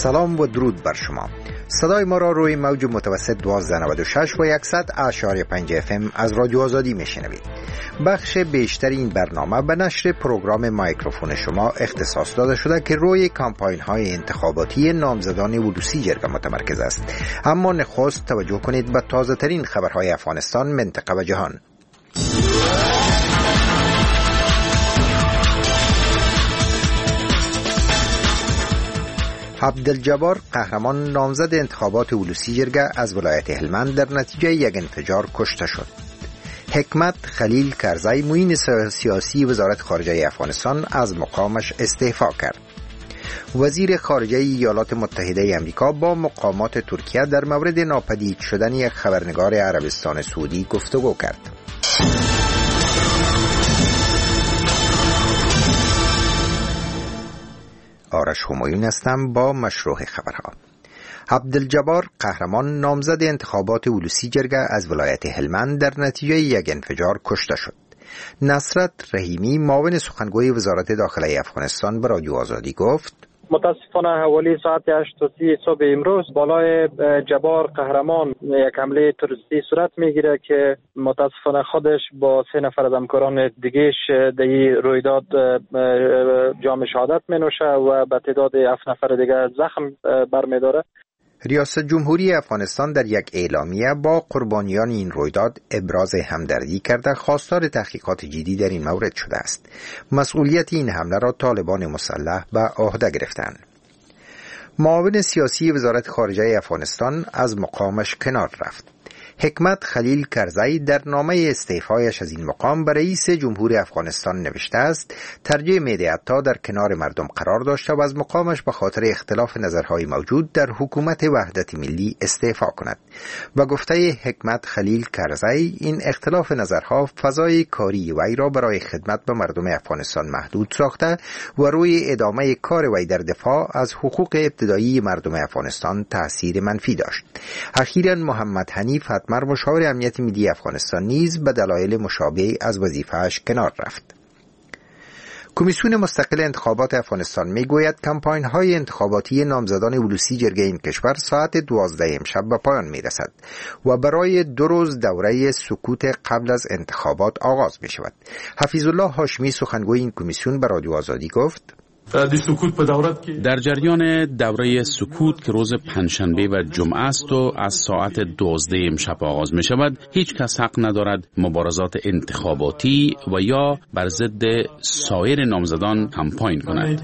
سلام و درود بر شما. صدای ما را روی موج متوسط 1296 و 100.5 FM از رادیو آزادی میشنوید. بخش بیشتر این برنامه به نشر پروگرام مایکروفون شما اختصاص داده شده که روی کمپاین های انتخاباتی نامزدان ولوسی جرگه متمرکز است. اما نخست توجه کنید به تازه ترین خبرهای افغانستان، منطقه و جهان. عبدالجبار قهرمان نامزد انتخابات ولوسی جرگه از ولایت هلمند در نتیجه یک انفجار کشته شد. حکمت خلیل کرزی معین سیاسی وزارت خارجه افغانستان از مقامش استعفا کرد. وزیر خارجه ایالات متحده آمریکا با مقامات ترکیه در مورد ناپدید شدن یک خبرنگار عربستان سعودی گفتگو کرد. آرش همایون هستم با مشروع خبرها. عبدالجبار قهرمان نامزد انتخابات ولوسی جرگه از ولایت هلمند در نتیجه یک انفجار کشته شد. نصرت رحیمی معاون سخنگوی وزارت داخلی افغانستان به رادیو آزادی گفت: متاسفانه حوالی ساعت 8:30 صبح امروز بالای جبار قهرمان یک حمله تروریستی صورت میگیره که متاسفانه خودش با 3 نفر از همکاران دیگهش در این رویداد جام شهادت مینوشه و به تعداد 7 نفر دیگر زخم برمیداره. ریاست جمهوری افغانستان در یک اعلامیه با قربانیان این رویداد ابراز همدردی کرده خواستار تحقیقات جدی در این مورد شده است. مسئولیت این حمله را طالبان مسلح به عهده گرفتند. معاون سیاسی وزارت خارجه افغانستان از مقامش کنار رفت. حکمت خلیل کرزی در نامه استعفایش از این مقام به رئیس جمهور افغانستان نوشته است ترجیح می‌دهد تا در کنار مردم قرار داشته و از مقامش به خاطر اختلاف نظرهای موجود در حکومت وحدت ملی استعفا کند. و گفته حکمت خلیل کرزی این اختلاف نظرها فضای کاری وی را برای خدمت به مردم افغانستان محدود ساخته و روی ادامه کار وی در دفاع از حقوق ابتدایی مردم افغانستان تأثیر منفی داشت. اخیراً محمد حنیف مشاور امنیت ملی افغانستان نیز به دلایل مشابه از وظیفه‌اش کنار رفت. کمیسیون مستقل انتخابات افغانستان میگوید کمپاین‌های انتخاباتی نامزدان ولوسی جرگه این کشور ساعت 12 امشب به پایان میرسد و برای 2 روز دوره سکوت قبل از انتخابات آغاز می شود. حفیظ الله هاشمی سخنگوی این کمیسیون به رادیو آزادی گفت: در جریان دوره سکوت که روز پنجشنبه و جمعه است و از ساعت 12 امشب آغاز می شود، هیچ کس حق ندارد مبارزات انتخاباتی و یا بر ضد سایر نامزدان کمپاین کند.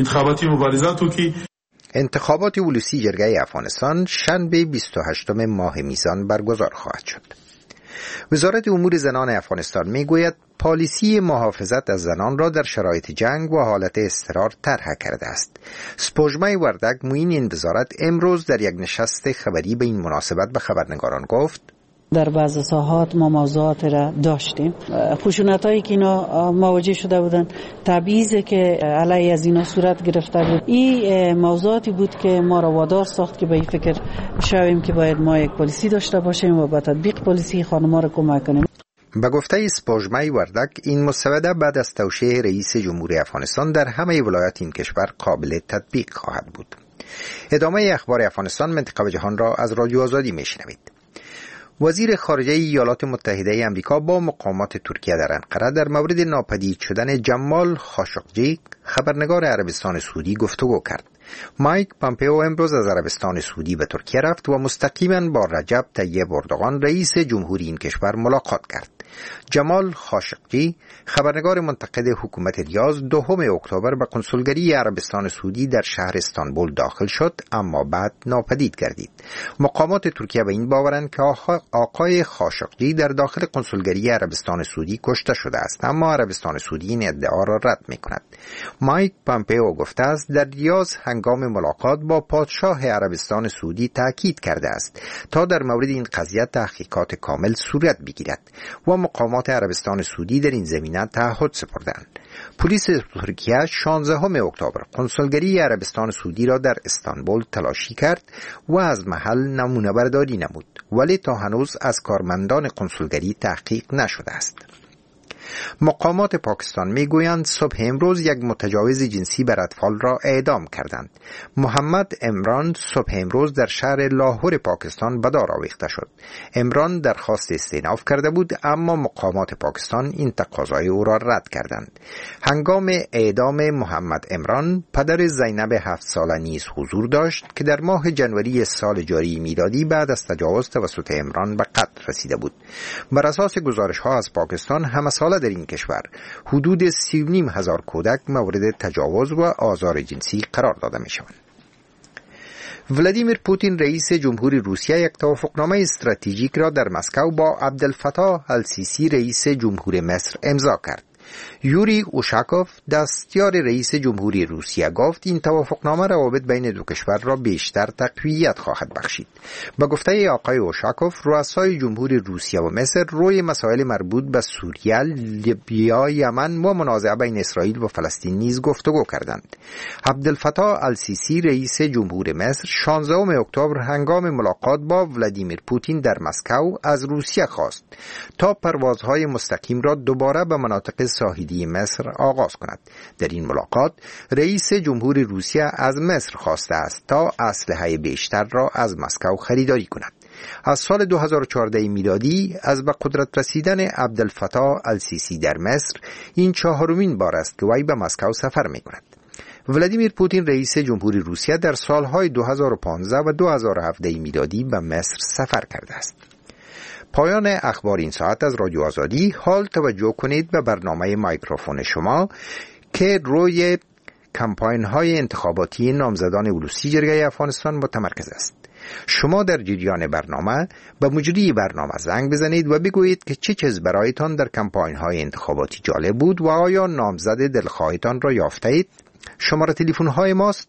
انتخابات ولوسی جرگه افغانستان شنبه 28 ماه میزان برگزار خواهد شد. وزارت امور زنان افغانستان میگوید پالیسی محافظت از زنان را در شرایط جنگ و حالت اضطرار طرح کرده است. سپوږمۍ وردک معین این وزارت امروز در یک نشست خبری به این مناسبت به خبرنگاران گفت: در بعض ساحات ما موضوعات را داشتیم، خشونتایی که اینا مواجه شده بودن، تبعیضی که علیه از اینا صورت گرفته بود، این موضوعاتی بود که ما را وادار ساخت که به این فکر شویم که باید ما یک پالیسی داشته باشیم و با تطبیق پالیسی خانم‌ها را کمک کنیم. به گفته سپوږمۍ وردک این مسوده بعد از توشیح رئیس جمهوری افغانستان در همه ولایات این کشور قابل تطبیق خواهد بود. ادامه اخبار افغانستان، منطقه و جهان را از رادیو آزادی میشنوید. وزیر خارجه ایالات متحده آمریکا با مقامات ترکیه در انقره در مورد ناپدید شدن جمال خاشقجی خبرنگار عربستان سعودی گفتگو کرد. مایک پامپئو امروز از عربستان سعودی به ترکیه رفت و مستقیما با رجب طیب اردوغان رئیس جمهوری این کشور ملاقات کرد. جمال خاشقجی خبرنگار منتقد حکومت ریاض 2 اکتبر به کنسولگری عربستان سعودی در شهر استانبول داخل شد اما بعد ناپدید گردید. مقامات ترکیه به این باورند که آقای خاشقجی در داخل کنسولگری عربستان سعودی کشته شده است، اما عربستان سعودی این ادعا را رد می‌کند. مایک پامپئو گفته است در ریاض هنگام ملاقات با پادشاه عربستان سعودی تاکید کرده است تا در مورد این قضیه تحقیقات کامل صورت بگیرد و مقامات عربستان سعودی در این زمینه تعهد سپردند. پلیس ترکیه 16 اکتبر کنسولگری عربستان سعودی را در استانبول تلاشی کرد و از محل نمونه برداری نمود، ولی تا هنوز از کارمندان کنسولگری تحقیق نشده است. مقامات پاکستان میگویند صبح امروز یک متجاوز جنسی بر اطفال را اعدام کردند. محمد عمران صبح امروز در شهر لاهور پاکستان به دار آویخته شد. عمران درخواست استئناف کرده بود، اما مقامات پاکستان این تقاضای او را رد کردند. هنگام اعدام محمد عمران، پدر زینب 7 ساله نیز حضور داشت که در ماه جنوری سال جاری میلادی بعد از تجاوز توسط عمران به قتل رسیده بود. بر اساس گزارش‌ها از پاکستان، همه ساله در این کشور حدود 35,000 کودک مورد تجاوز و آزار جنسی قرار داده می‌شوند. ولادیمیر پوتین رئیس جمهوری روسیه یک توافقنامه استراتژیک را در مسکو با عبدالفتاح السیسی رئیس جمهور مصر امضا کرد. یوری اوشاکوف دستیار رئیس جمهوری روسیه گفت این توافقنامه روابط بین دو کشور را بیشتر تقویت خواهد بخشید. به گفته آقای اوشاکوف، رؤسای جمهوری روسیه و مصر روی مسائل مربوط به سوریه، لیبیا، یمن و منازعه بین اسرائیل و فلسطین نیز گفتگو کردند. عبدالفتاح السیسی رئیس جمهور مصر 16 اکتبر هنگام ملاقات با ولادیمیر پوتین در مسکو از روسیه خواست تا پروازهای مستقیم را دوباره به مناطق ساحلی مصر آغاز کند. در این ملاقات رئیس جمهوری روسیه از مصر خواسته است تا اسلحه بیشتر را از مسکو خریداری کند. از سال 2014 میلادی از به قدرت رسیدن عبدالفتاح السیسی در مصر این 4مین بار است که وی به مسکو سفر می کند. ولادیمیر پوتین رئیس جمهوری روسیه در سالهای 2015 و 2017 میلادی به مصر سفر کرده است. پایان اخبار این ساعت از رادیو آزادی. حال توجه کنید به برنامه مایکروفون شما که روی کمپاین های انتخاباتی نامزدان اولوسی جرگه افغانستان متمرکز است. شما در جریان برنامه به مجری برنامه زنگ بزنید و بگویید که چه چیز برایتان در کمپاین های انتخاباتی جالب بود و آیا نامزد دلخواهتان را یافته اید. شماره تلفن های ماست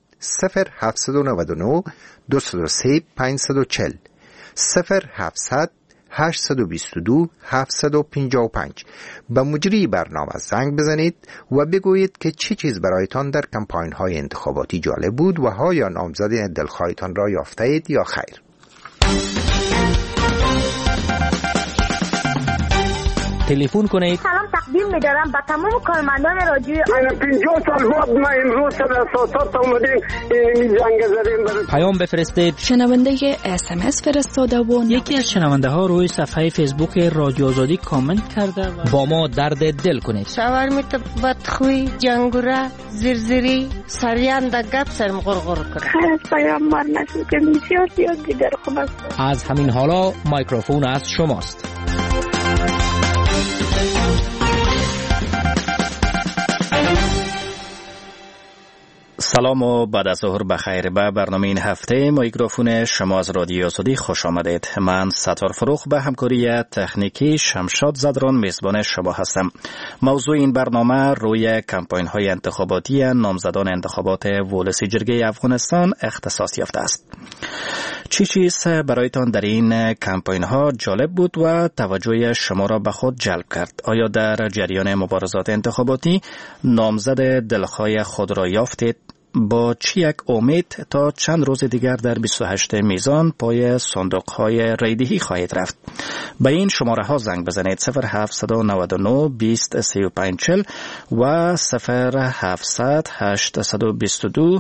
0799 203 540 0700 822 755. به مجری برنامه زنگ بزنید و بگویید که چه چیز برایتان در کمپاین های انتخاباتی جالب بود و آیا نامزد دلخواهتان را یافته اید یا خیر. تلفن کنید. سلام تقدیم می‌دارم به تمام کارمندان رادیوی من 50 سال بعد ما امروز در اساسات اومدیم این زنگ زدیم برای پیام بفرستید. شنونده SMS فرستاده و یکی از شنونده ها روی صفحه فیسبوک رادیو آزادی کامنت کرده و با ما درد دل کنید. شاورمیت بدخوی، جنگوره، زرزری، سریان در گپ سرم غرغر کنه. خیر پیام مار نشد که بسیار زیاد دیگر خوب است. از همین حالا میکروفون از شماست. سلام و بعد از ظهر بخیر. به برنامه این هفته میکروفون شما از رادیو آزادی خوش آمدید. من ستار فروخ به همکاری تکنیکی شمشاد زدران میزبان شما هستم. موضوع این برنامه روی کمپاین های انتخاباتی نامزدان انتخابات ولسی جرگه افغانستان اختصاص یافته است. چی چیز برایتان در این کمپاین ها جالب بود و توجه شما را به خود جلب کرد؟ آیا در جریان مبارزات انتخاباتی نامزد دلخواه خود را یافتید؟ با چی یک امید تا چند روز دیگر در 28 میزان پای صندوق های رایدهی خواهید رفت؟ به این شماره ها زنگ بزنید 0799 20 35 40 و 0700 822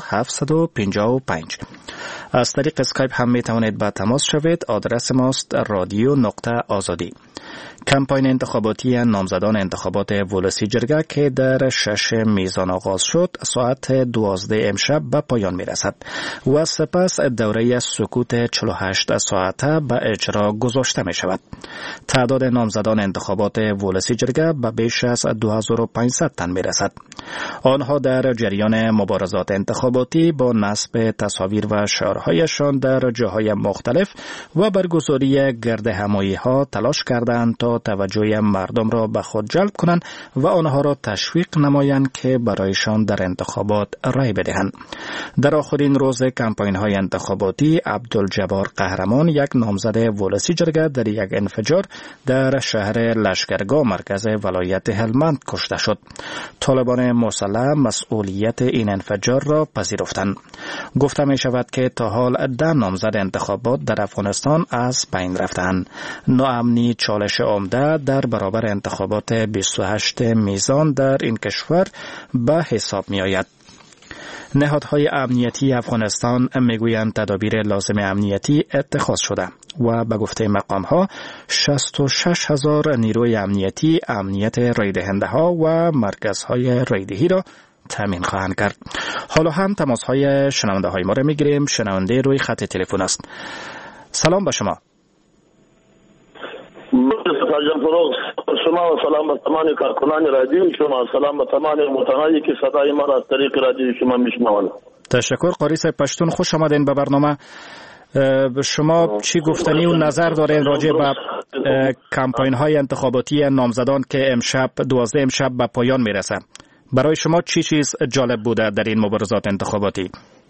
755. از طریق اسکایپ هم می توانید با تماس شوید. آدرس ماست radio.azadi. کمپاین انتخاباتی نامزدان انتخابات ولسی جرگه که در 6 میزان آغاز شد ساعت 12 امشب به پایان می رسد و سپس دوره سکوت 48 ساعته به اجرا گذاشته می شود. تعداد نامزدان انتخابات ولسی جرگه به بیش از 2500 تن می رسد. آنها در جریان مبارزات انتخاباتی با نصب تصاویر و شعارهایشان در جاهای مختلف و برگزاری گرد همایی ها تلاش کردند تا توجه مردم را به خود جلب کنند و آنها را تشویق نمایند که برایشان در انتخابات رای بدهند. در آخرین روز کمپاین های انتخاباتی عبدالجبار قهرمان، یک نامزد ولسی جرگه، در یک انفجار در شهر لشکرگاه مرکز ولایت هلمند کشته شد. طالبان مسلح مسئولیت این انفجار را پذیرفتند. گفته می شود که تا حال 10 نامزد انتخابات در افغانستان از بین رفتند. ناامنی چالش عمده در برابر انتخابات 28 میزان در این کشور به حساب می آید. نهادهای امنیتی افغانستان میگویند تدابیر لازم امنیتی اتخاذ شده و به گفته مقامها 66,000 نیروی امنیتی امنیت رایدهنده ها و مرکزهای رایدهی را تامین خواهند کرد. حالا هم تماس های شنونده های ما را میگیریم. شنونده روی خط تلفن است. سلام به شما. شما و سلام به تمام کارکنان رادیو شما، سلام به تمام متنایی که صدای ما را از طریق رادیو شما میشنوند. تشکر. قاری صاحب پشتون، خوش آمدین به برنامه. شما چی گفتنی و نظر دارین راجع به کمپاین های انتخاباتی نامزدان که امشب 12 امشب به پایان میرسه؟ برای شما چی چیز جالب بوده در این مبارزات انتخاباتی؟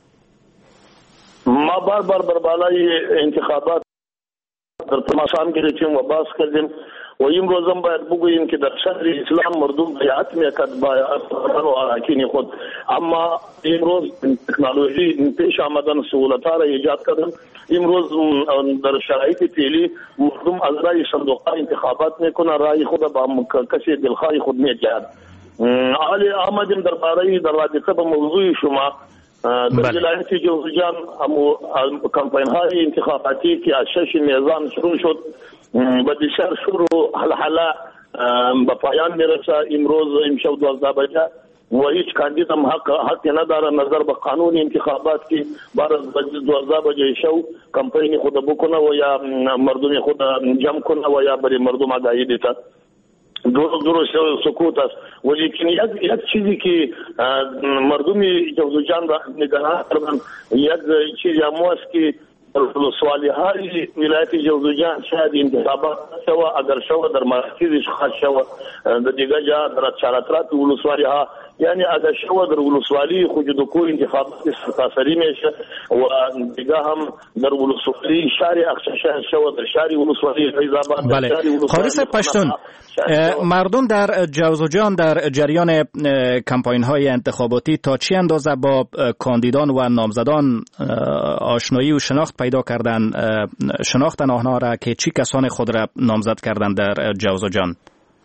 ما بار بر بالای انتخابات در تماشا گرفتیم و باز کردیم و امروز هم باید بگوییم که در شهر اسلام مردم بیعت میکرد با و اراکین خود، اما امروز تکنولوژی پیش آمدن سهولت‌ها را ایجاد کردن. امروز در شرایط فعلی مردم از رای صندوق انتخابات میکنه، رای خود با کسی دلخواه خود میگیرد. حالی آمدیم در رابطه با موضوع شما در ولایت جوزجان کمپاین های انتخاباتی که از 6 میزان شروع شد و بسیار شروع حلحله به پایان میرسه. امروز امشب 12 بجه و هیچ کاندید هم حق نداره نظر به قانون انتخابات که بعد از 12 بجه شو کمپاین خود بکنه و یا مردم خود جمع کنه و یا برای مردم آگاهی دیده. درست سکوت است، ولیکن یک چیزی که مردمی جوزجان را نگران کردن، یک چیزی هم است که ولسوالی های ولایت جوزجان شاید انتخابات شوه، اگر شوه در مرکزش خاص شوه در دیگه جا در چارترات ولسوالی ها، یعنی اگر شوه در ولسوالی خوجدکو انتخابات سرتاسری میشه و دیگه هم در ولسوالی شهر اخشاشهر شوه، در شهر ولسوالی فیضآباد. بله. قاری صاحب پشتون، مردم در جوزجان در جریان کمپاین های انتخاباتی تا چه اندازه با کاندیدان و نامزدان آشنایی و شناخت پیدا کردن، شناختن آنها را که چی کسان خود را نامزد کردن در جوزجان؟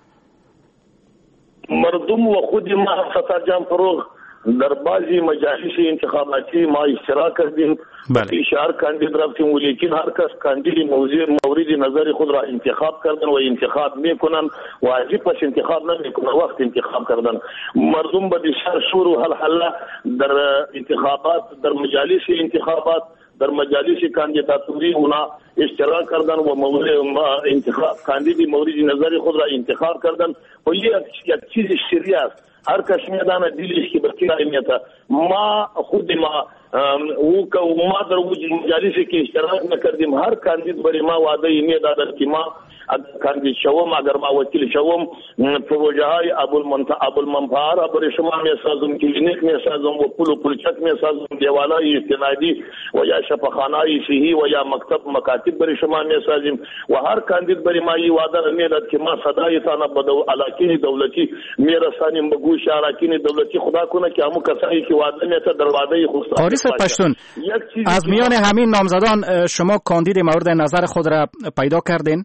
مردم و خود ما ستار جان فروغ در بعضی مجالس انتخاباتی ما اشتراک کردیم. اشاره کاندید رفتیم، ولیکن هر کس کاندید مورد نظر خود را انتخاب کردن و انتخاب میکنن، واجب پس انتخاب نمیکنن، وقت انتخاب کردن. مردم به بسیار شور و حلحله در انتخابات، در مجالس انتخابات، در مجالس کاندیداتوری اونا اشتراک کردن و مورد انتخاب کاندید مورد نظر خود را انتخاب کردن و یک چیز شریع است. هر کس میدانه دلش که بکی رایمیتا. ما خود ما در مجالسی که اشتراک نکردیم، هر کاندید برای ما وعده میدادد که ما کاندید شوم، اگر ما وکیل شوم پروژه های ابوالمنفعه را برای شما میسازم، کلینیک میسازم و پل و پلچک میسازم، دیوالای استنادی و یا شفاخانه‌های صحی و یا مکاتب برای شما میسازیم و هر کاندید برای ما این وعده میداد که ما صدایتان به اراکین دولتی میرسانیم، به گوش اراکین دولتی. خدا کنه که همون کسایی که وعده میده در وعده خود. قاری صاحب پشتون، از میان همین نامزدان شما کاندید مورد نظر خود را پیدا کردین؟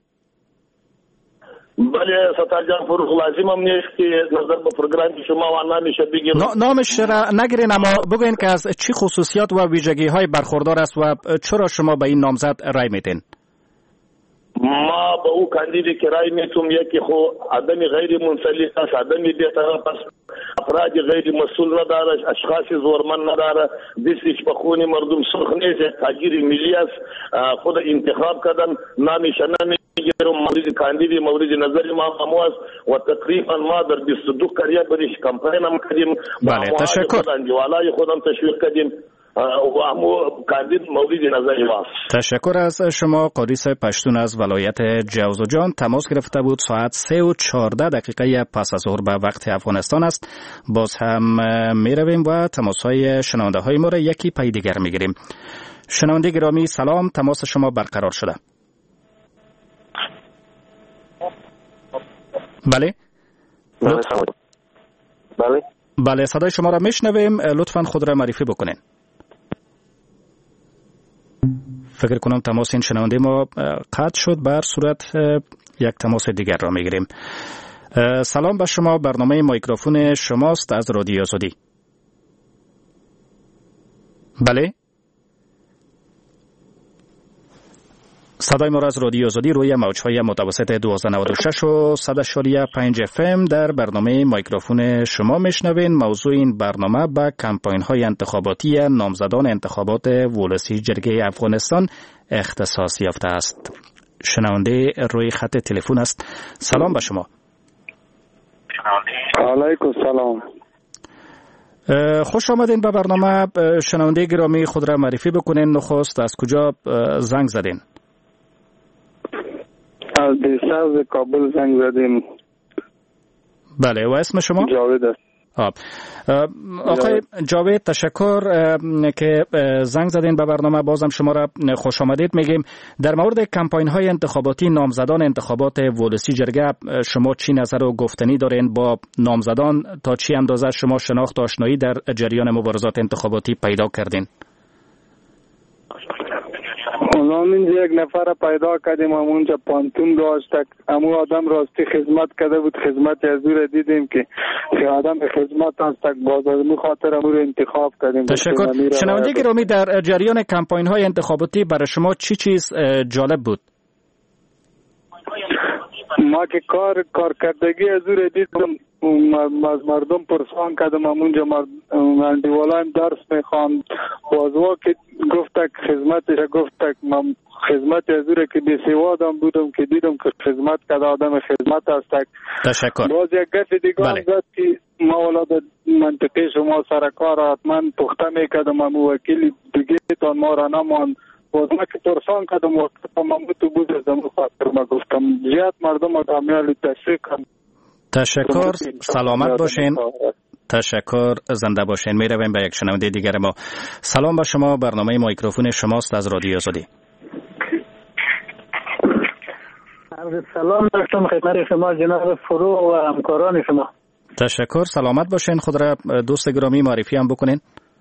بله ستار جان فروغ، لازم هم نیست که نظر به پروگرام شما و نامش بگیم. نامش را نگیرین، اما بگوین که از چی خصوصیات و ویژگی های برخوردار است و چرا شما به این نامزد رای میدین؟ ما به او کاندیدی که رای میتونم یکی خو آدم غیر منسلک است، آدم بی‌طرف است، افراد غیر مسئول نداره، اشخاص زورمن نداره، دستش به خون مردم سرخ نیست، تاجر ملی است. خود انتخاب کردن نامش نمیگیرم، مورد کاندیدی مورد نظر ما همو است و تقریبا ما در 22 قریه برش کمپاین هم کردیم. بله تشکر. انجوالای خودم تشویق کردیم و همو کاندید مورد نظر ما. تشکر از شما. قاری صاحب پشتون از ولایت جوزجان تماس گرفته بود. ساعت 3:14 پس از ظهر به وقت افغانستان است. باز هم می رویم و تماس های شنونده های ما را یکی پی دیگر می گیریم. شنونده گرامی سلام، تماس شما برقرار شده. بله بله صدای شما را میشنویم، لطفا خود را معرفی بکنین. فکر کنم تماس این شنونده ما قطع شد. بر صورت یک تماس دیگر را میگیریم. سلام به شما، برنامه میکروفون شماست از رادیو آزادی. بله، صدای ما را از رادیو آزادی روی موج‌های متوسط 1296 و 100.5 FM در برنامه میکروفون شما میشنوین. موضوع این برنامه به کمپاین‌های انتخاباتی نامزدان انتخابات ولسی جرگه افغانستان اختصاص یافته است. شنونده روی خط تلفن است. سلام به شما. علیکم السلام. خوش آمدین به برنامه. شنونده گرامی خود را معرفی بکنین. نخست از کجا زنگ زدین؟ از دیساز کابل زنگ زدیم. بله، و اسم شما؟ جاوید است. آقای جاوید، تشکر که زنگ زدین به برنامه. بازم شما را خوش آمدید میگیم. در مورد کمپاین های انتخاباتی نامزدان انتخابات ولسی جرگه شما چی نظر و گفتنی دارین؟ با نامزدان تا چی اندازه شما شناخت و آشنایی در جریان مبارزات انتخاباتی پیدا کردین؟ همین یک نفر پیدا کردیم، همونجا پانتون داشت، همون آدم راستی خدمت کرده بود. خدمت از دور دیدیم که آدم خدمت است، باز از اون خاطر همون رو انتخاب کردیم. تشکر. شنونده گرامی، در جریان کمپاین های انتخاباتی برای شما چی چیز جالب بود؟ ما که کارکردگی از دور دیدم، از مردم پرسان کردم، همونجا دیوالایم درس میخوام، بازوا که گفتک خدمتش گفتک من خدمت از دوره که بی‌سوادم بودم که دیدم که خدمت کرده آدم خدمت هستک. تشکر. باز یک گفت دیگه هم زد که ما والا در منطقه شما سرکار حتما پخته میکردم، همون وکیل دیگه تان ما را نمان. باز ما که پرسان کردم وقت همون تو بود از همون خاطر ما گفتم زیاد مردم را کامیالی تشریح کنم. تشکر. سلامت باشین. تشکر. زنده باشین. می رویم به یک شنونده دیگر ما. سلام به شما، برنامه میکروفون شماست از رادیو آزادی. سلام داشتم خدمت شما جناب فروغ و همکاران شما. تشکر. سلامت باشین. خود را دوست گرامی معرفی هم بکنین.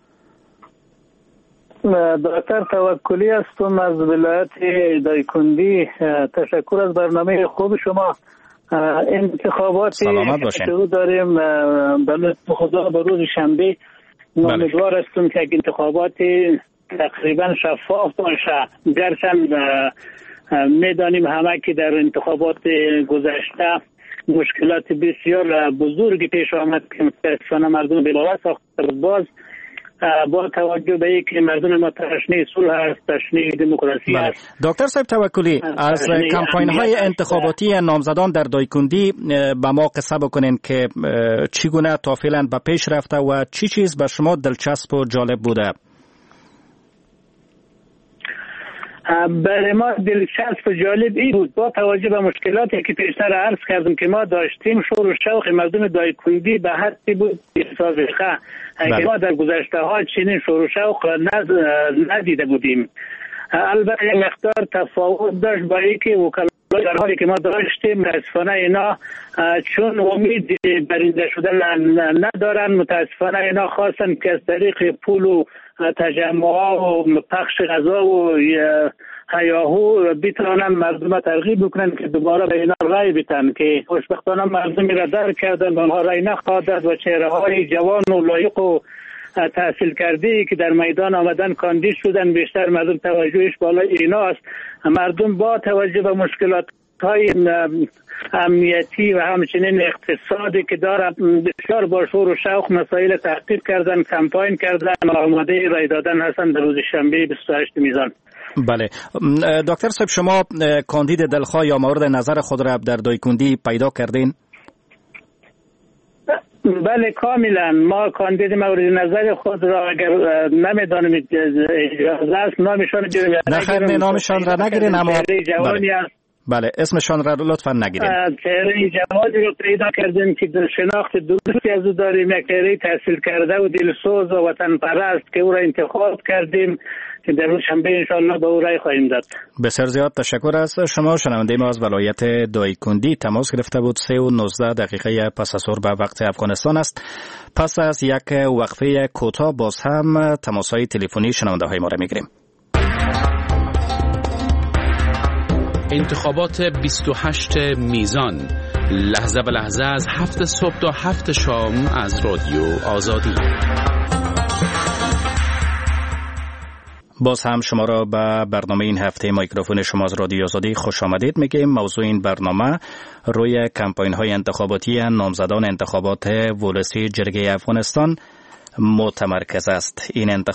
دکتر توکلی هستم از ولایت دایکندی. تشکر از برنامه خوب شما. انتخاباتی شروع داریم به لطف خدا به روز شنبه. امیدوار هستم که انتخاباتی تقریبا شفاف باشه. گرچند میدانیم همه که در انتخابات گذشته مشکلات بسیار بزرگی پیش آمد که متاسفانه مردم بلاوا ساخته. باز با توجه به اینکه مردم ما تشنه صلح است، تشنه دموکراسی است. دکتر صاحب توکلی، از کمپاین های انتخاباتی نامزدان در دایکندی به ما قصه بکنین که چگونه تا فعلا به پیش رفته و چی چیز به شما دلچسب و جالب بوده؟ برای ما دلچسب و جالب این بود با توجه به مشکلاتی که پیشتر عرض کردم که ما داشتیم، شور و شوق مردم دایکندی به حدی بود سابقه اگه ما در گذشته ها چنین شور و شوق ندیده بودیم. البته یک مقدار تفاوت داشت با اینکه وکلای در حالی که ما داشتیم متاسفانه اینا چون امید برنده شدن ندارن، متاسفانه اینا خواستن که از طریق پول و تجمعها و پخش غذا و هیاهو بتوانن مردم ترغیب بکنن که دوباره به اینا رای بدن که خوشبختانه مردم را درک کردن، آنها رای نخواهد و چهره های جوان و لایق و تحصیل کرده که در میدان آمدن کاندید شدن. بیشتر مردم توجهش بالای ایناست. مردم با توجه به مشکلات های امنیتی و همچنین اقتصادی که دارد بسیار با شور و شوق مسائل تحقیق کردن، کمپاین کردن و آماده رای دادن هستند در روز شنبه 28 میزان. بله دکتر صاحب، شما کاندید دلخواه یا مورد نظر خود را در دایکندی پیدا کردین؟ بله کاملا. ما کاندید مورد نظر خود را اگر نمیدانم اجازه است نامشان بگیریم. نه نامشان را نگیرین، اما جوانی است. بله اسمشان را لطفا نگیرین. چهره جوانی رو پیدا کردیم که در شناخت درستی از او داریم، یک چهره تحصیل کرده و دلسوز و وطن پرست که او را انتخاب کردیم که در روز شنبه انشاءالله به او رای خواهیم داد. بسیار زیاد تشکر از شما. شنونده ما از ولایت دایکندی تماس گرفته بود. 3:19 دقیقه پس از ظهر به وقت افغانستان است. پس از یک وقفه کوتاه باز هم تماس‌های تلفنی شنونده های ما را میگیریم. انتخابات 28 میزان، لحظه به لحظه از 7 صبح تا 7 شام از رادیو آزادی. باز هم شما را به برنامه این هفته میکروفون شما از رادیو آزادی خوش آمدید. میگیم موضوع این برنامه روی کمپاین های انتخاباتی نامزدان انتخابات ولسی جرگه افغانستان متمرکز است.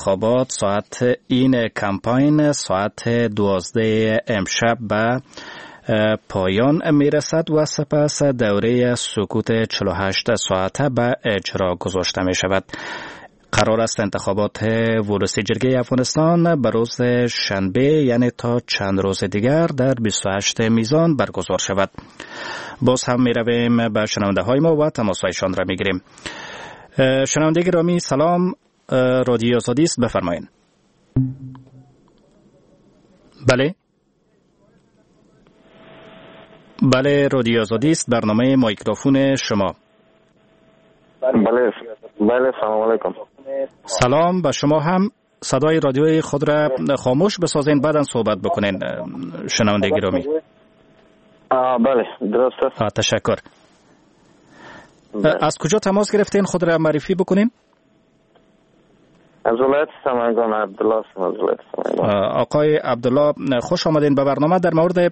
این کمپاین ساعت 12 امشب به پایان میرسد و سپس دوره سکوت 48 ساعته به اجرا گذاشته می شود. قرار است انتخابات ولسی جرگه افغانستان به روز شنبه یعنی تا چند روز دیگر در 28 میزان برگزار شود. باز هم می رویم به شنونده های ما و تماسهایشان را می گیریم. شنونده گرامی سلام، رادیو آزادی است، بفرمایید. بله رادیو آزادی است، برنامه میکروفون شما. بله سلام علیکم. سلام به شما هم. صدای رادیوی خود را خاموش بسازین بعداً صحبت بکنین شنونده گرامی. بله درست است. تشکر. از کجا تماس گرفتین خود را معرفی بکنین؟ از ولایت سمنگان، عبدالله از ولایت سمنگان. آقای عبدالله خوش آمدین به برنامه. در مورد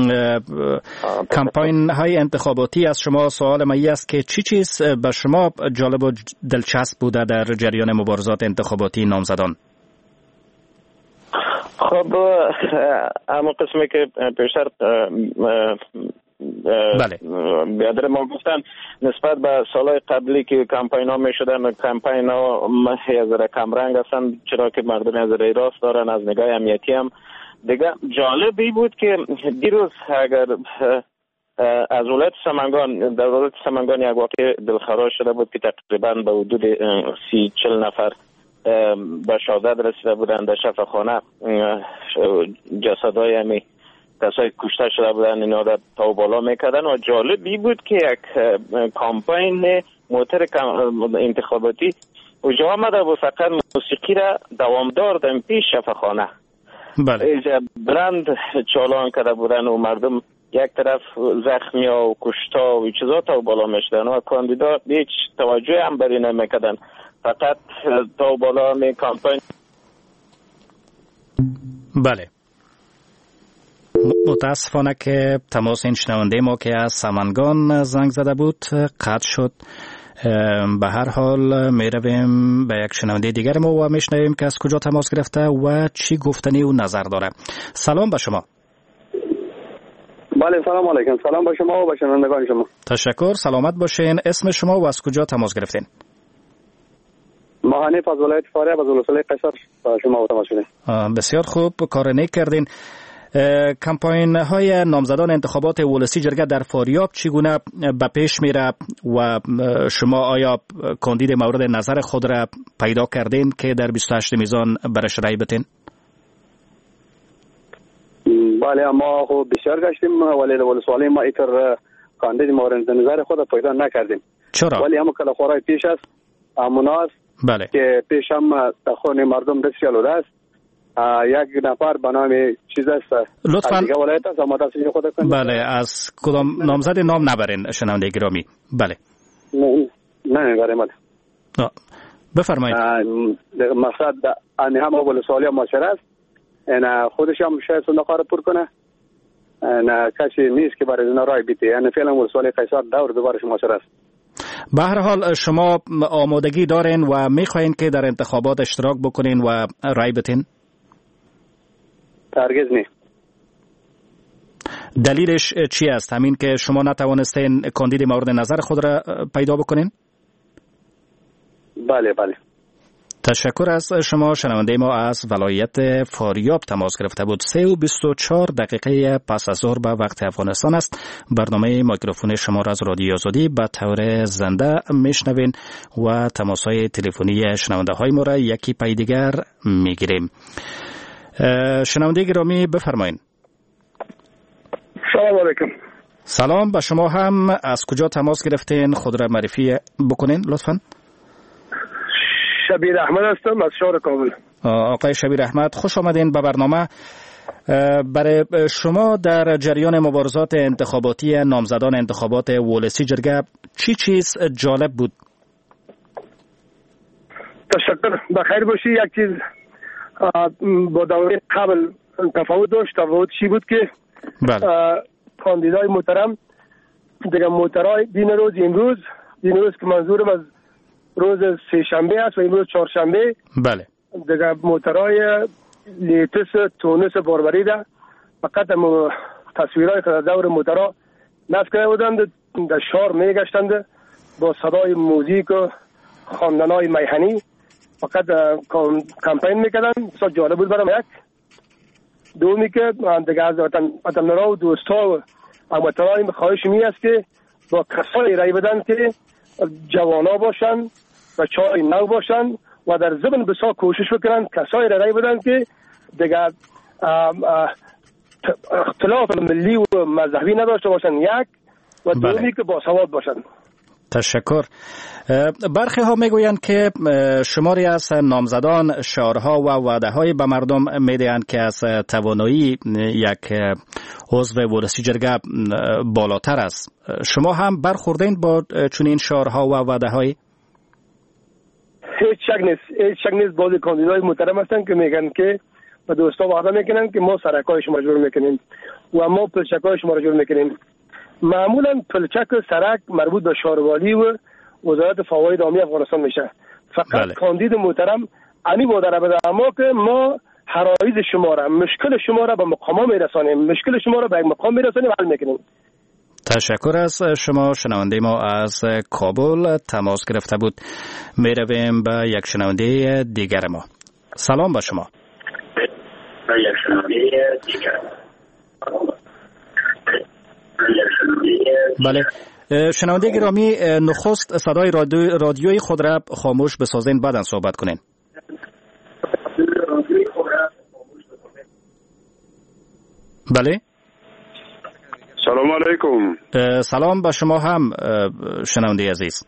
کمپاین های انتخاباتی از شما سوال من است که چی چیز به شما جالب و دلچسب بوده در جریان مبارزات انتخاباتی نامزدان؟ خب اما قسمی که پیشتر بله بیادر ما گفتن نسبت به سالهای قبلی که کمپاین ها می شدن، کمپاین ها از کمرنگ هستن، چرا که مردم از راست دارن، از نگاه امنیتی هم دیگه. جالبی بود که دیروز اگر از ولایت سمنگان، در ولایت سمنگان یک واقع دلخراش شده بود که تقریبا به حدود 30-40 نفر به شهادت رسیده بودند در شفاخانه. جسدهای همی کسایی کشته شده بودن اینا را تا بالا میکردن و جالبی بود که یک کامپاین موتر انتخاباتی اونجا آمده و فقط موسیقی را دوامدار در پیش شفاخانه بلند چالان کرده بودن و مردم یک طرف زخمی ها و کشتا و چیزا تا بالا میشدن و کاندیدا هیچ توجه هم بری نمیکردن، فقط تا بالا می کامپاین. بله متاسفانه که تماس این شنونده ما که از سمنگان زنگ زده بود قطع شد. به هر حال می رویم به یک شنونده دیگر ما و میشنویم که از کجا تماس گرفته و چی گفتنی و نظر داره. سلام به شما. بله سلام علیکم. سلام به شما و به شنوندگان شما. تشکر، سلامت باشین. اسم شما و از کجا تماس گرفتین؟ ما حنیف از ولایت فاریاب از ولسوالی قیصر شما تماس شدیم. بسیار خوب، کار نیک کردین. کمپاین های نامزدان انتخابات ولسی جرگه در فاریاب چگونه به پیش میره و شما آیا کاندید مورد نظر خود را پیدا کردین که در 28 میزان برش رای بدین؟ بله ما خب بسیار گشتیم ولی در ولسوالی ما ایتر کاندید مورد نظر خود پیدا نکردیم. چرا؟ ولی همون کلا خورای پیش است اموناس بله که پیش هم خون مردم دستی آلوده است. یک نفر به نام چیز است لطفاً دیگه ولایت است اما تصمیم خود کنید. بله از کدام نامزد نام نبرین شنونده گرامی. بله نه نبریم. بله بفرمایید. مقصد ان هم ولسوالی معاشره است، ان خودش هم شاید صندوق را پر کنه، نه کسی نیست که برای اینا رای بده. یعنی فعلا ولسوالی قیصر دور دوبارش معاشره است. به هر حال شما آمادگی دارین و میخواین که در انتخابات اشتراک بکنین و رای بدین؟ هرگز نه. دلیلش چی است؟ همین که شما نتوانستین کاندید مورد نظر خود را پیدا بکنین؟ بله بله. تشکر از شما. شنونده ما از ولایت فاریاب تماس گرفته بود. 3:24 پس از ظهر به وقت افغانستان است. برنامه میکروفون شما را از رادیو آزادی به طور زنده میشنوین و تماس‌های تلفنی شنونده های ما را یکی پای دیگر میگیریم. شنونده گرامی بفرمایید. سلام علیکم. سلام به شما هم. از کجا تماس گرفتین؟ خود را معرفی بکنین لطفاً. شبیر احمد هستم از شهر کابل. آقای شبیر احمد خوش آمدین به برنامه. برای شما در جریان مبارزات انتخاباتی نامزدان انتخابات ولسی جرگه چی چیز جالب بود؟ تشکر. بخیر باشی. یک چیز با دوره قبل تفاوت داشت. تفاوت چی بود که کاندیدای محترم دیگه محترای دین روز امروز که منظورم از روز سه شنبه است و امروز چهارشنبه. بله. دیگه محترای لیتس تونس باربری ده فقط تصویرهای که در دور محترا نصب کرده بودند در شهر میگشتند با صدای موزیک و خواندنهای میهنی فقط کمپین میکردن. بسیار جالب بود برام. یک دومی که دیگه از وطن‌ها و دوستا و هموطنان خواهش می است که با کسایی رای بدن که جوانا باشن و چای نو باشن و در ضمن بسیار کوشش بکنن کسایی رای بدن که دیگه اختلاف ملی و مذهبی نداشته باشن. یک و دومی که باسواد باشن. تشکر. برخی ها میگویند که شماری از نامزدان شعارها و وعده‌های به مردم میدهند که از توانایی یک عضو ولسی جرگه بالاتر است. شما هم برخوردین با چنین شعارها و وعده‌های؟ هیچ شک نیست. بعضی کاندیدای محترم هستند که میگن که به دوستا وعده میکنن که ما سرکای شما جور میکنیم و ما پلچکای شما جور میکنیم. معمولا پلچک و سرک مربوط به شهروالی و وزارت فواید عامه افغانستان میشه. فقط کاندید محترم انی وعده بده اما که ما حرایز شما را، مشکل شما را به مقام میرسانیم، مشکل شما را به یک مقام میرسانیم حل میکنیم. تشکر از شما. شنونده ما از کابل تماس گرفته بود. میرویم به یک شنونده دیگر ما. سلام با شما. بله. شنونده گرامی، نخست صدای رادیوی خود را خاموش بسازین بعداً صحبت کنین. بله. سلام علیکم. سلام به شما هم شنونده عزیز.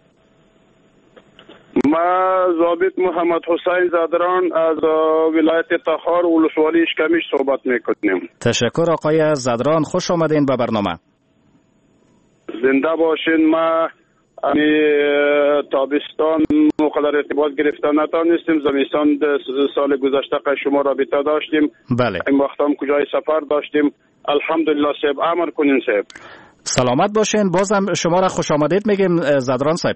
ما ضابط محمد حسین زدران از ولایت تخار ولسوالی اشکمیش صحبت میکنیم. تشکر آقای زدران، خوش آمدین به برنامه. زنده باشین. ما تابستان مقدر ارتباط گرفتن نتانستیم. زمستان سال گذشته شما رابطه داشتیم. بله. این وقت هم کجای سفر داشتیم. الحمدلله صاحب. امر کنین صاحب. سلامت باشین. بازم شما را خوش آمدید میگیم زدران صاحب.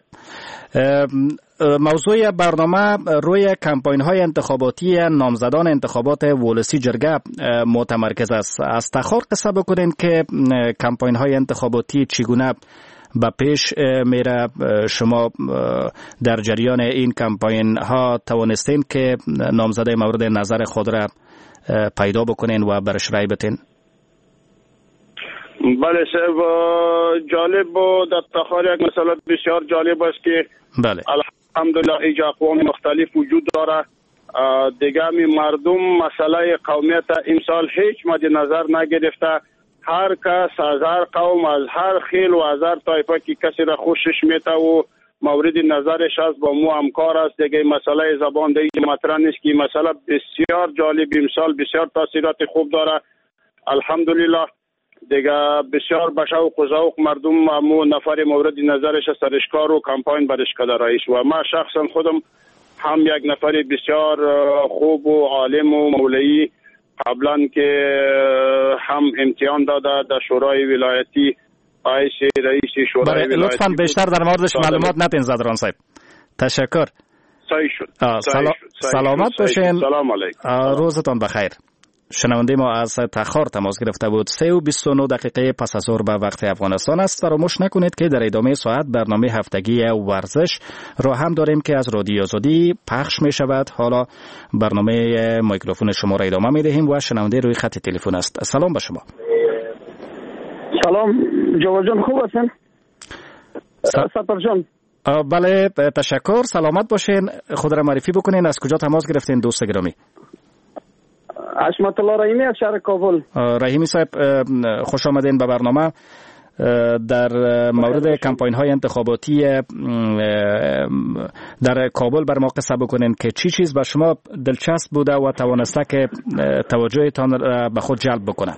موضوع برنامه روی کمپاین های انتخاباتی نامزدان انتخابات ولسی جرگه متمرکز است. از تخار قصه بکنین که کمپاین های انتخاباتی چگونه به پیش میره. شما در جریان این کمپاین ها توانستین که نامزده مورد نظر خود را پیدا بکنین و برش رای بتین؟ بله صاحب، جالب و در تخار یک مسئله بسیار جالب است که بله الحمدلله ایج اقوام مختلف وجود داره. دیگه مردم مسئله قومیت امسال هیچ مد نظر نگرفته. هر کس از هر قوم، از هر خیل و از هر طایفه که کسی را خوشش میته و مورد نظرش است با مو همکار است. دیگه مسئله زبان دیگه مطرح نیست که مسئله بسیار جالب امسال بسیار تاثیرات خوب داره. الحمدلله دیگه بسیار به شوق و ذوق مردم مو نفر مورد نظرش سرشکار و کمپاین برش کده رئیس و ما شخصا خودم هم یک نفر بسیار خوب و عالم و مولوی قبلا که هم امتحان داده در شورای ولایتی رئیس شورای ولایتی. لطفاً بیشتر در موردش معلومات ندین زدران صاحب. تشکر. صحیح شد. سلامت باشین. سلام علیکم. روزتان بخیر. شنونده ما از تخار تماس گرفته بود. 3:29 دقیقه پس از ظهر به وقت افغانستان است. فراموش نکنید که در ادامه ساعت برنامه هفتگی ورزش را هم داریم که از رادیو آزادی پخش می شود. حالا برنامه میکروفون شما را ادامه می دهیم و شنونده روی خط تلفن است. سلام به شما. سلام جواد جان، خوب هستین؟ سفر جان. بله تشکر. سلامت باشین. خود را معرفی بکنین. از کجا تماس گرفتین دوست گرامی؟ حشمت الله رحیمی از شهر کابل. رحیمی صاحب خوش آمدین به برنامه. در مورد کمپاین های انتخاباتی در کابل بر ما قصه بکنین که چی چیز به شما دلچسب بوده و توانسته که توجهتان به خود جلب بکنه؟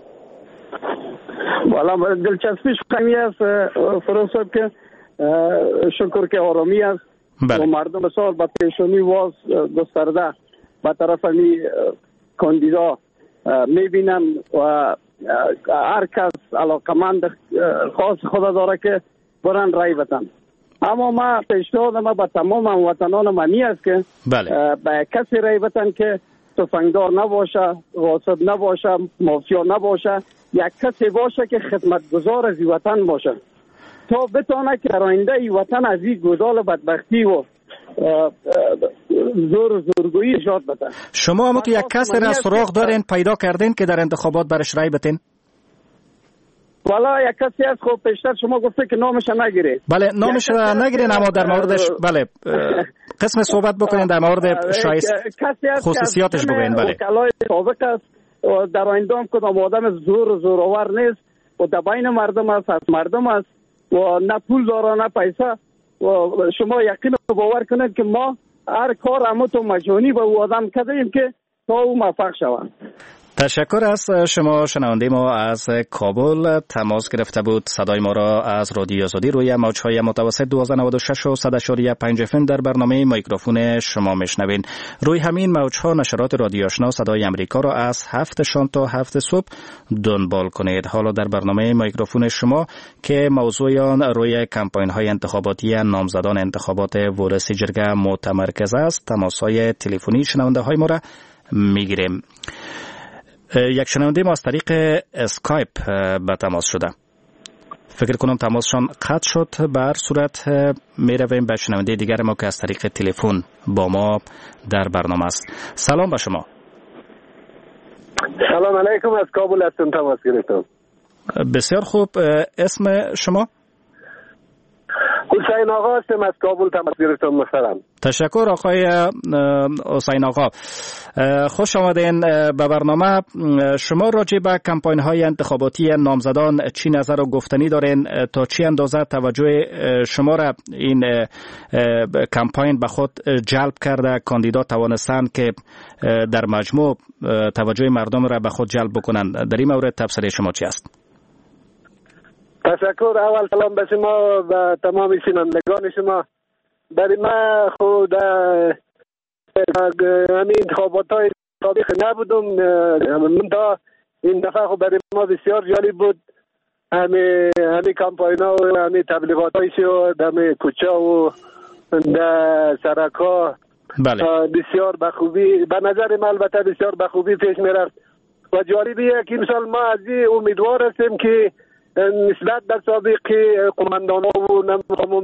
والا دلچسبیش کمی است فروز صاحب که شکر که آرامی است و مردم بسیار با پیشونی واز گسترده به طرف کاندیدا میبینن و هر کس علاقمند خاص خود داره که برن رای بدن. اما ما پیشنهادم به تمام هموطنان منی است که به کسی رای بدن که تفنگدار نباشه، غاصب نباشه، مافیا نباشه، یک کسی باشه که خدمتگزار از وطن باشه تا بتونه که در آینده ای وطن از این گودال بدبختی و زورگویی نجات بده. شما هم که یک کسی را سراغ دارین پیدا کردین که در انتخابات برش رای بتین؟ والا یک کسی از خوب پیشتر شما گفته که نامش نگیره. بله نامش نگیرین، اما در موردش بله قسم صحبت بکنین در مورد شایست خصوصیاتش بگوین. بله وکلای سابق است و در آینده هم کدام آدم زورآور نیست و در بین مردم است، از مردم است و نه پول داره نه پیسه و شما یقین باور کنید که ما هر کار همه تو مجانی به او آدم کردیم که تا او موفق شود. تشکر از شما. شنونده ما از کابل تماس گرفته بود. صدای ما را از رادیو آزادی روی موج‌های متوسط 1296 و 100.5 FM در برنامه میکروفون شما میشنوین. روی همین موج‌ها نشرات رادیو آشنا صدای امریکا را از 7 شام تا 7 صبح دنبال کنید. حالا در برنامه میکروفون شما که موضوع آن روی کمپاین‌های انتخاباتی نامزدان انتخابات ورثی جرگه متمرکز است، تماس‌های تلفنی شنونده‌های ما را میگیریم. یک شنونده ما از طریق اسکایپ به تماس شده. فکر کنم تماسشان قطع شد. به هر صورت می رویم به شنونده دیگر ما که از طریق تلفن با ما در برنامه است. سلام به شما. سلام علیکم، از کابل هستم تماس گرفتم. بسیار خوب، اسم شما؟ حسین آقا هستم، از کابل تماس گرفتم. محترم. تشکر آقای حسین آقا. خوش آمدین به برنامه. شما راجع به کمپاین های انتخاباتی نامزدان چی نظر و گفتنی دارین؟ تا چی اندازه توجه شما را این کمپاین به خود جلب کرده؟ کاندیدا توانستن که در مجموع توجه مردم را به خود جلب بکنن؟ در این مورد تبصره شما چی است؟ تشکر. اول سلام به شما و تمام شنوندگان شما. برای من خود همین انتخابات های سابق نبودم، من تا این دفعه خود برای ما بسیار جالب بود. همین کمپاین ها و همین تبلیغات هایش و همین کوچه و سرک ها بسیار بخوبی به نظر من البته بسیار بخوبی پیش می رفت و جالبیه که امسال ما از این امیدوار هستیم که نسبت در سابق قماندان ها و نموم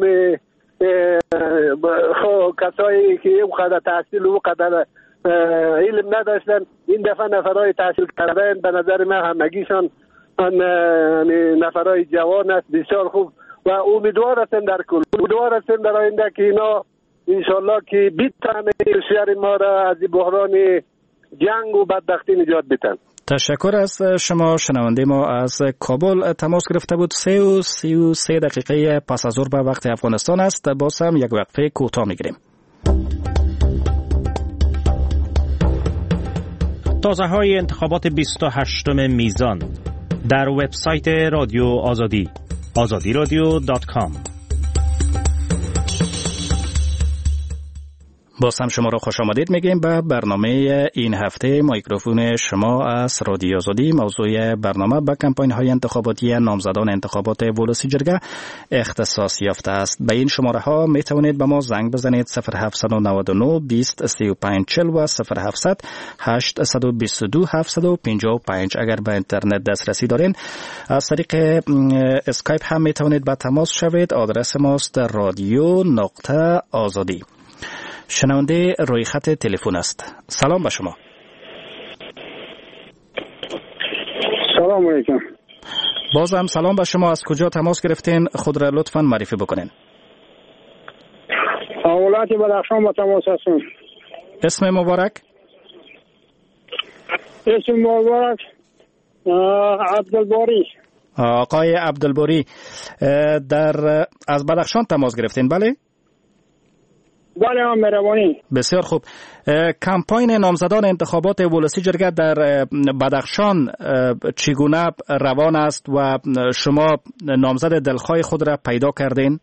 کسایی که اونقدر تحصیل و اونقدر علم نداشتن این دفعه نفرهای تحصیل کردن به نظر من همگیشان نفرهای جوان است، بسیار خوب و امیدوار هستم در کل امیدوار هستم در آینده که اینا انشالله که بیتن شهر ما را از بحران جنگ و بدبختی نجات بدن. تشکر از شما. شنونده ما از کابل تماس گرفته بود. 33 دقیقه پس از ظهر به وقت افغانستان است. باز هم یک وقفه کوتاه میگیریم. تازه های انتخابات 28 میزان در وبسایت رادیو آزادی azadiradio.com. باز هم شما را خوش آمدید میگیم به برنامه این هفته میکروفون شما از رادیو آزادی. موضوع برنامه به کمپاین های انتخاباتی نامزدان انتخابات ولسی جرگه اختصاص یافته است. به این شماره ها می توانید به ما زنگ بزنید 0799 20 35 40 و 0700 822 755. اگر به اینترنت دسترسی دارین از طریق اسکایپ هم می توانید به تماس شوید. آدرس ماست radio.azadi. شنونده روی خط تلفن است. سلام به شما. سلام علیکم. بازم سلام به شما. از کجا تماس گرفتین؟ خود را لطفاً معرفی بکنین. ولایت بدخشان با تماس هستم. اسم مبارک؟ اسم مبارک عبدالباری. آقای عبدالباری از بدخشان تماس گرفتین بله؟ بله مهربانی. بسیار خوب. کمپاین نامزدان انتخابات ولسی جرگه در بدخشان چگونه روان است و شما نامزد دلخواه خود را پیدا کردین؟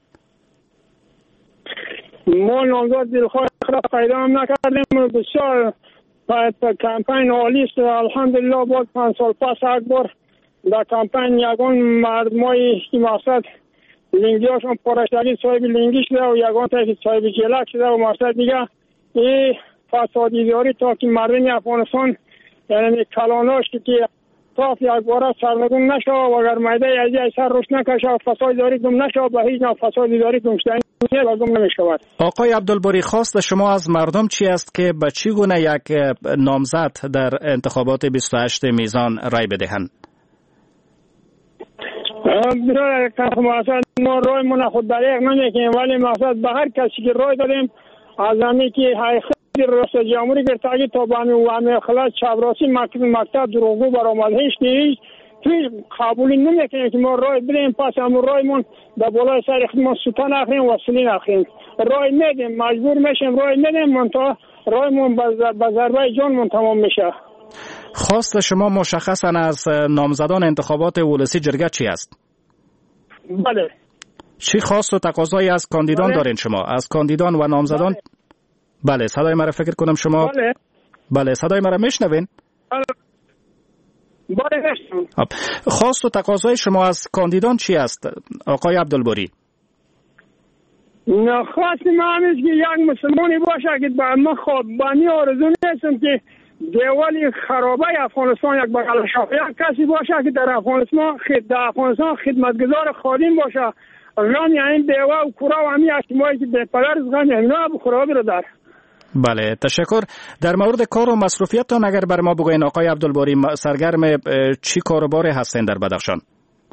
ما نامزد دلخواه خود را پیدا هم نکردیم. بسیار کمپاین عالی است. الحمدلله باز 5 سال پس یک بار در کمپاین یگان مردمای مقصد لینگی هاشون پرشتگی صاحب لینگی شده و یگان تاکی صاحب جلک شده و مقصد دیگه این فسادی داری تا که مردم افغانستان یعنی کلاناش که صاف یک باره سرنگون نشه و اگر میده از سر روش نکشه و فسادی داری دم نشه و به هیچ نوع فسادی داری دمشتنی لازم نمیشود. آقای عبدالباری خواست شما از مردم چی است که به چی گونه یک نامزد در انتخابات 28 میزان رای بدهند؟ ما رای من خود دریق نمیکنیم ولی مقصد به هر کسی که رای دادیم از همی که خیلی رئیس جمهوری گرفتگی تا به همی خلاص چپراسی مکتب دروغگو برآمد هیچ قبولی نمیکنیم که ما رای بدیم پس هم رایمون در بالای سر خودمون سوتا نخریم و سلی نخریم. رای میدیم مجبور میشیم رای میدیم منتها رایمون به ضربه جانمون تمام میشه. خواست شما مشخصا از نامزدان انتخابات ولسی جرگه چی است؟ بله. چی خواست و تقاضایی از کاندیدان دارین شما؟ از کاندیدان و نامزدان؟ بله صدای مرا فکر کنم شما بله صدای مرا میشنوین؟ بله میشنوم. خواست و تقاضای شما از کاندیدان چی است آقای عبدالباری؟ خواست ما همیست که یک مسلمانی باشه که ما خوابانی آرزو نیستم که دیوالی خرابه افغانستان یک بغل شاخه یک کسی باشه که در افغانستان خدمتگزار خادم باشه غم این دیوا و کورا و همی اجتماعی که به پدر از غم اینا خرابه رو دار. بله تشکر. در مورد کار و مصروفیتتان اگر بر ما بگوین آقای عبدالباری سرگرم چی کاروباری هستین در بدخشان؟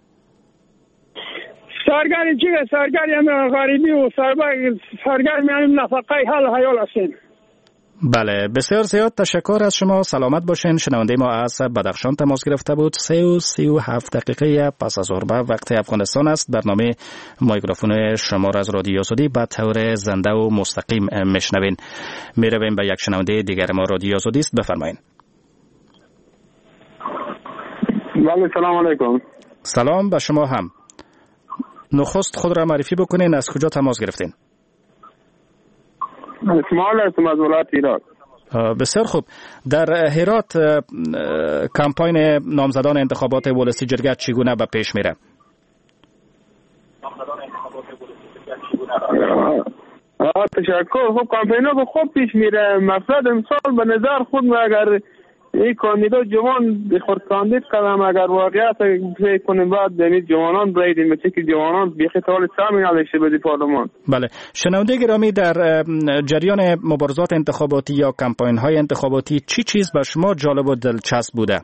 سرگرم چی؟ سرگرم غریبی و سرگرم نفقه حال حیال هستین. بله بسیار زیاد تشکر از شما. سلامت باشین. شنونده ما از بدخشان تماس گرفته بود. 3:37 دقیقه پس از ظهر وقت افغانستان است. برنامه مایکروفون شما را از رادیو آزادی به طور زنده و مستقیم میشنوین. میرویم به یک شنونده دیگر ما. رادیو آزادی است، بفرمایین. بله سلام علیکم. سلام به شما هم. نخست خود را معرفی بکنین، از کجا تماس گرفتین؟ اسماعیل هستم از ولایت هرات. بسیار خوب. در هرات کمپاین نامزدان انتخابات ولسی جرگه چگونه به پیش میره؟ تشکر. خب کمپاین ها خوب پیش میره. مقصد امسال به نظر خود اگر این کاندیدا جوان خود کاندید کردم اگر واقعیت فکر کنیم بعد دنید جوانان برایدیم مثل که جوانان بیخی تاول سامی نداشته بدی پارلمان. بله شنونده گرامی، در جریان مبارزات انتخاباتی یا کمپاین های انتخاباتی چی چیز به شما جالب و دلچسب بوده؟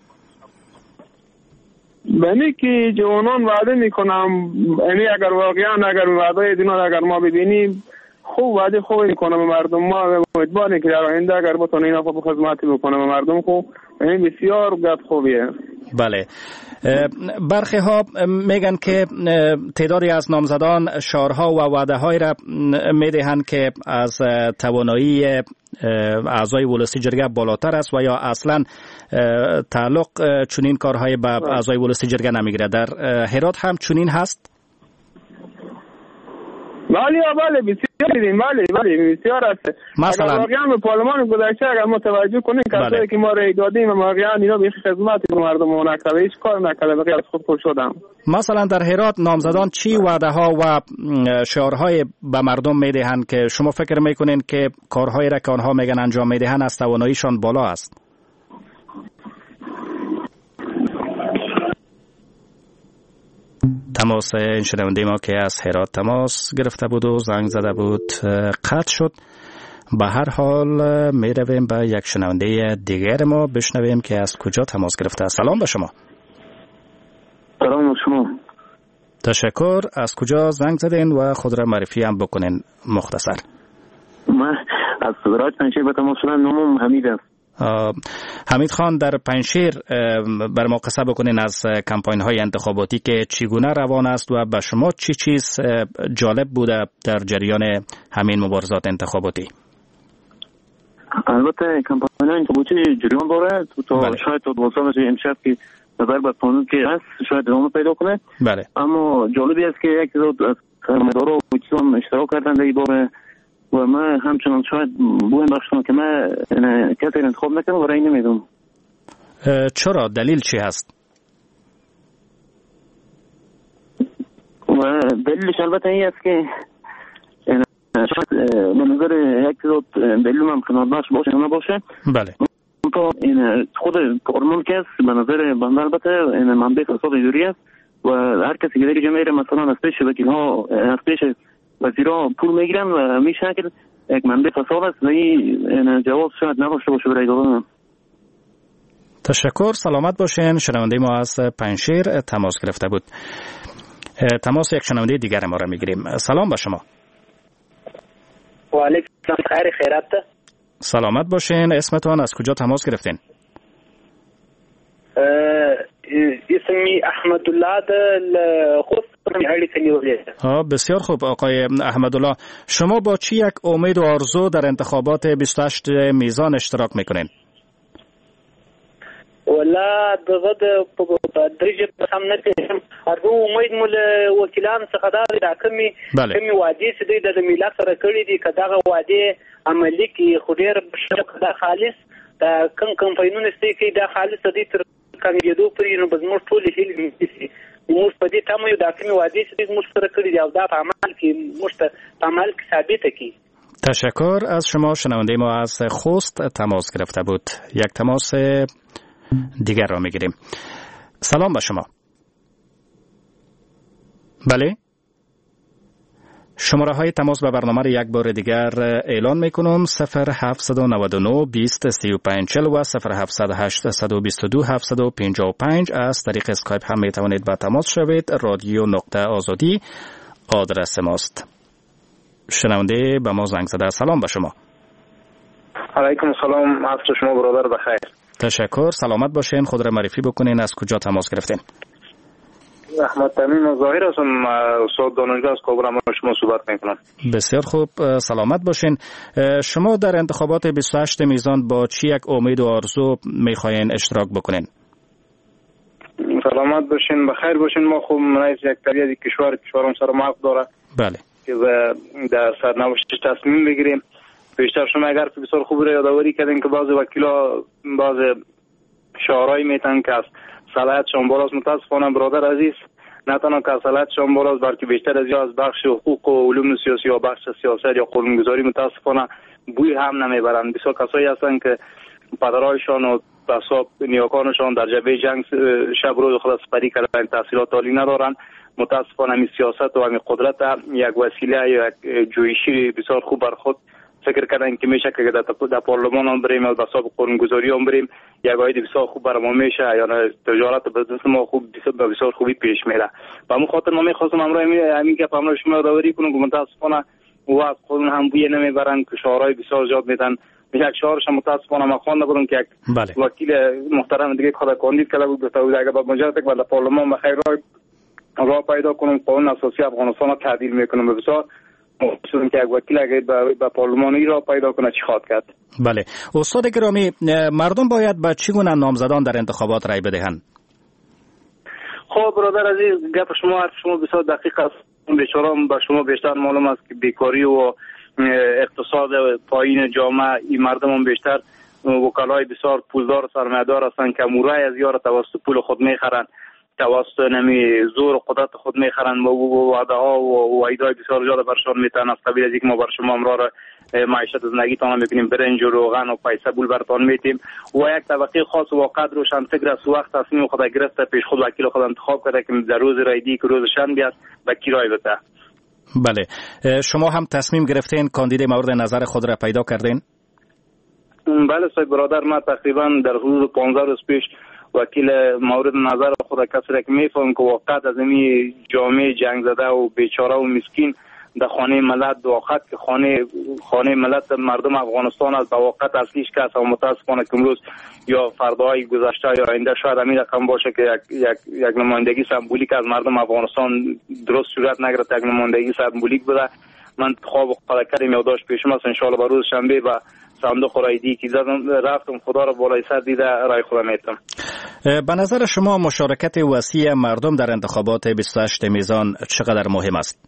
بنی که جوانان وعده میکنم یعنی اگر واقعا اگر وعده دینا اگر ما ببینیم خوب وعده خوب میکنم به مردم. ما امیدواریم که در آینده اگر بتونه اینا خوب خدمتی بکنم به مردم خوب این بسیار گپ خوبیه. بله برخی ها میگن که تعدادی از نامزدان شعارها و وعده های را میدهند که از توانایی اعضای ولسی جرگه بالاتر است و یا اصلا تعلق چنین کارهای به اعضای ولسی جرگه نمیگیره. در هرات هم چنین هست؟ بله بسیار دیدیم. بله بسیار است. مثلا اگر واقعا به پارلمان گذشته اگر ما توجه کنیم کسایی که ما رای دادیم و واقعا اینا به خدمت به مردم نکرده هیچ کار نکرده بقیه از خود پر شدم. مثلا در هرات نامزدان چی وعده ها و شعارهای به مردم میدهند که شما فکر میکنین که کارهایی را که آنها میگن انجام میدهند از تواناییشان بالا است؟ تماس این شنونده ما که از هرات تماس گرفته بود و زنگ زده بود قطع شد. به هر حال می رویم به یک شنونده دیگر ما بشنویم که از کجا تماس گرفته. سلام به شما. سلام به شما. تشکر. از کجا زنگ زدین و خود را معرفی هم بکنین مختصر؟ من از صدرات پنجشیر به تماس شدم. نامم حمید است. حمید خان، در پنجشیر بر ما قصه بکنین از کمپاین های انتخاباتی که چگونه روان است و به شما چی چیز جالب بوده در جریان همین مبارزات انتخاباتی؟ البته کمپاین های انتخاباتی جریان داره تا شاید تا 12 امشب که نظر به قانون که هست شاید ادامه پیدا کنه. بله. اما جالبی است که یک تعداد از کارمندارا و چیزام اشتراک کردن در این باره و من همچنان شاید بویم بخشم که من کسی انتخاب نکنم و رای نمیدم. چرا؟ دلیل چی هست؟ و دلیلش البته این است که شاید به نظر یک تعداد دلیل هم کنار باشه یا نباشه. بله. این خود کارمند که است به نظر بنده البته این منبع فساد اداری است و هر کسی که در جمعیت مثلا از پیش وکیل‌ها از پیش وزیرها پول میگیرن و میشه که یک منبع فساد است و این جواز شاید نداشته باشه برای دادن. تشکر، سلامت باشین. شنونده ما از پنجشیر تماس گرفته بود. تماس یک شنونده دیگر ما را میگیریم. سلام با شما. و علیکم السلام، خیرات. سلامت باشین. اسمتون از کجا تماس گرفتین؟ اسمی احمدالله خوست میهالی کنیولی. بسیار خوب آقای احمدالله، شما با چی یک امید و آرزو در انتخابات 28 میزان اشتراک میکنین؟ ولا دغه د درجه هم نه کوم ارغو امید مول وکیلان څخه دا کمی وعده چې د ملت سره کړی دي کداغه وعده عملی کی خو ډیر دا خالص دا کمپاینونه ستې کی دا خالص دي تر کاندیدو پرې نو بزمو ټول هیل دي موږ په دې تمه دا کمی وعده چې موږ سره کړی دي او دا په عمل کې موږ په عمل کې ثابت کی. تشکر از شما. شنونده ما از خوست تماس گرفته بود. یک تماس دیگر را میگیریم. سلام با شما. بله، شماره های تماس به برنامه را یک بار دیگر اعلان میکنم: 0799 20 35 40 و 0708 122 755. از طریق اسکایپ هم میتوانید به تماس شوید. رادیو نقطه آزادی آدرس ماست. شنونده به ما زنگ زده. سلام با شما. علیکم السلام، عصر شما برادر بخیر. تشکر، سلامت باشین. خود را معرفی بکنین، از کجا تماس گرفتین؟ احمد تمیم ظاهر هستم، استاد دانشگاه از کابل با شما صحبت میکنم. بسیار خوب، سلامت باشین. شما در انتخابات 28 میزان با چی یک امید و آرزو میخواین اشتراک بکنین؟ سلامت باشین، بخیر باشین. ما خوب رئیس یک طبیعی کشورم سر موقع داره. بله. که در سرنوشتش تصمیم بگیریم. بیشتر شما اگر بسیار خوب را یادآوری کردین که بعضی وکیلا بعض شعارهایی میتن که از صلاحیتشان بالاست. متاسفانه برادر عزیز نه تنها که صلاحیتشان بالاست بلکه بیشتر از یا از بخش حقوق و علوم سیاسی یا بخش سیاست یا قانونگذاری متاسفانه بوی هم نمیبرند. بسیار کسایی هستن که پدرایشان و حساب نیاکانشان در جبهه جنگ شب روز خود سپری کردن، تحصیلات عالی ندارن. متاسفانه می سیاست و می قدرت یک وسیله یا یک جویشی بسیار خوب بر خود فکر کردن که میشه که در پارلمان هم بریم و حساب قانونگذاری هم بریم یک عاید بسیار خوب بر ما میشه یا تجارت بزنس ما خوب بسیار خوبی پیش میره. و همون خاطر ما میخواستم امروز همین که امروز شما یادآوری کنم که متاسفانه وقت خودون هم بوی نمیبرن که شعارهای بسیار زیاد میدن. یک شعارش متاسفانه ما خوانده بودم که یک وکیل محترم دیگه خود کاندید کرده بود گفته بود اگر با مجرد که در پارلمان بخیر راه پیدا کنم قانون اساسی افغانستان را تعدیل میکنم. بسیار مخصوصا که یک وکیل اگر به پارلمانی را پیدا کنه چی خواهد کرد. بله، استاد گرامی، مردم باید با چگونه نامزدان در انتخابات رای بدهند؟ خب برادر عزیز، گپ شما بسیار دقیق است. بیچاره با شما بیشتر معلوم است که بیکاری و اقتصاد پایین جامعه این مردم هم بیشتر وکلای بسیار پولدار سرمایه‌دار هستند که مورای از یار توسط پول خود میخرند، توسط نمی زور و قدرت خود میخرند و وعده ها و وعیدهای بسیار زیاد برشان میتن. از قبیل از اینکه ما بر شما امرار معیشت زندگیتان میکنیم، برنج و روغن و پیسه بول برتان میتیم و یک طبقه خاص و قدر روشن فکر است وقت تصمیم خود گرفته پیش خود وکیل خود انتخاب کرده که در روز رایدی که روز شنبه است وکیل رای بده. بله، شما هم تصمیم گرفتین کاندید مورد نظر خود را پیدا کردین؟ بله صاحب برادر، ما تقریبا در حدود 15 روز پیش وکیل مورد نظر خود کسی را که میفهم که واقعا از این جامعه جنگ زده و بیچاره و مسکین در خانه ملت دواقت که خانه ملت مردم افغانستان است دواقت اصلیش که است و متاسفانه که امروز یا فرداهای گذشته یا آینده شاید همین رقم باشه که یک نمایندگی سمبولیک از مردم افغانستان درست صورت نگرفت، یک نمایندگی سمبولیک بوده. من خواب خدا کردم یادداشت پیشم است، ان شاء الله به روز شنبه و صندوق رایدی که رفتم خدا را بالای سر دیده رای خودم میتم. به نظر شما مشارکت وسیع مردم در انتخابات 28 میزان چقدر مهم است؟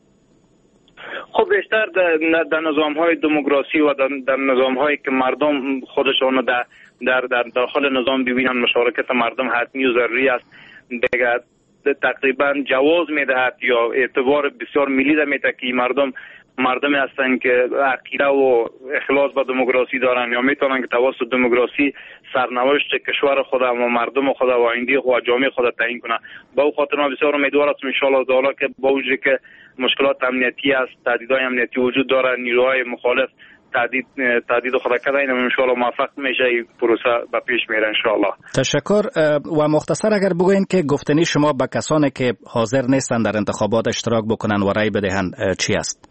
خب بیشتر در نظام‌های دموکراسی و در نظام‌هایی که مردم خودشون در داخل نظام ببینن مشارکت مردم حتمی و ضروری است. دیگه تقریبا جواز میدهد یا اعتبار بسیار ملی ده میده که مردمی هستند که عقیده و اخلاص به دموکراسی دارن یا میتونن که توسط دموکراسی سرنوشت کشور خود و مردم خود و آینده خود و جامعه خود تعیین کنه. با او خاطر ما بسیار امیدوار هستم ان شاء الله تعالی که با وجودی که مشکلات امنیتی است، تهدیدهای امنیتی وجود داره، نیروهای مخالف تهدید خود کردن ان شاء الله موفق میشه این پروسه به پیش میره ان شاء الله. تشکر. و مختصر اگر بگوین که گفتنی شما به کسانی که حاضر نیستند در انتخابات اشتراک بکنن و رای بدهند چی است؟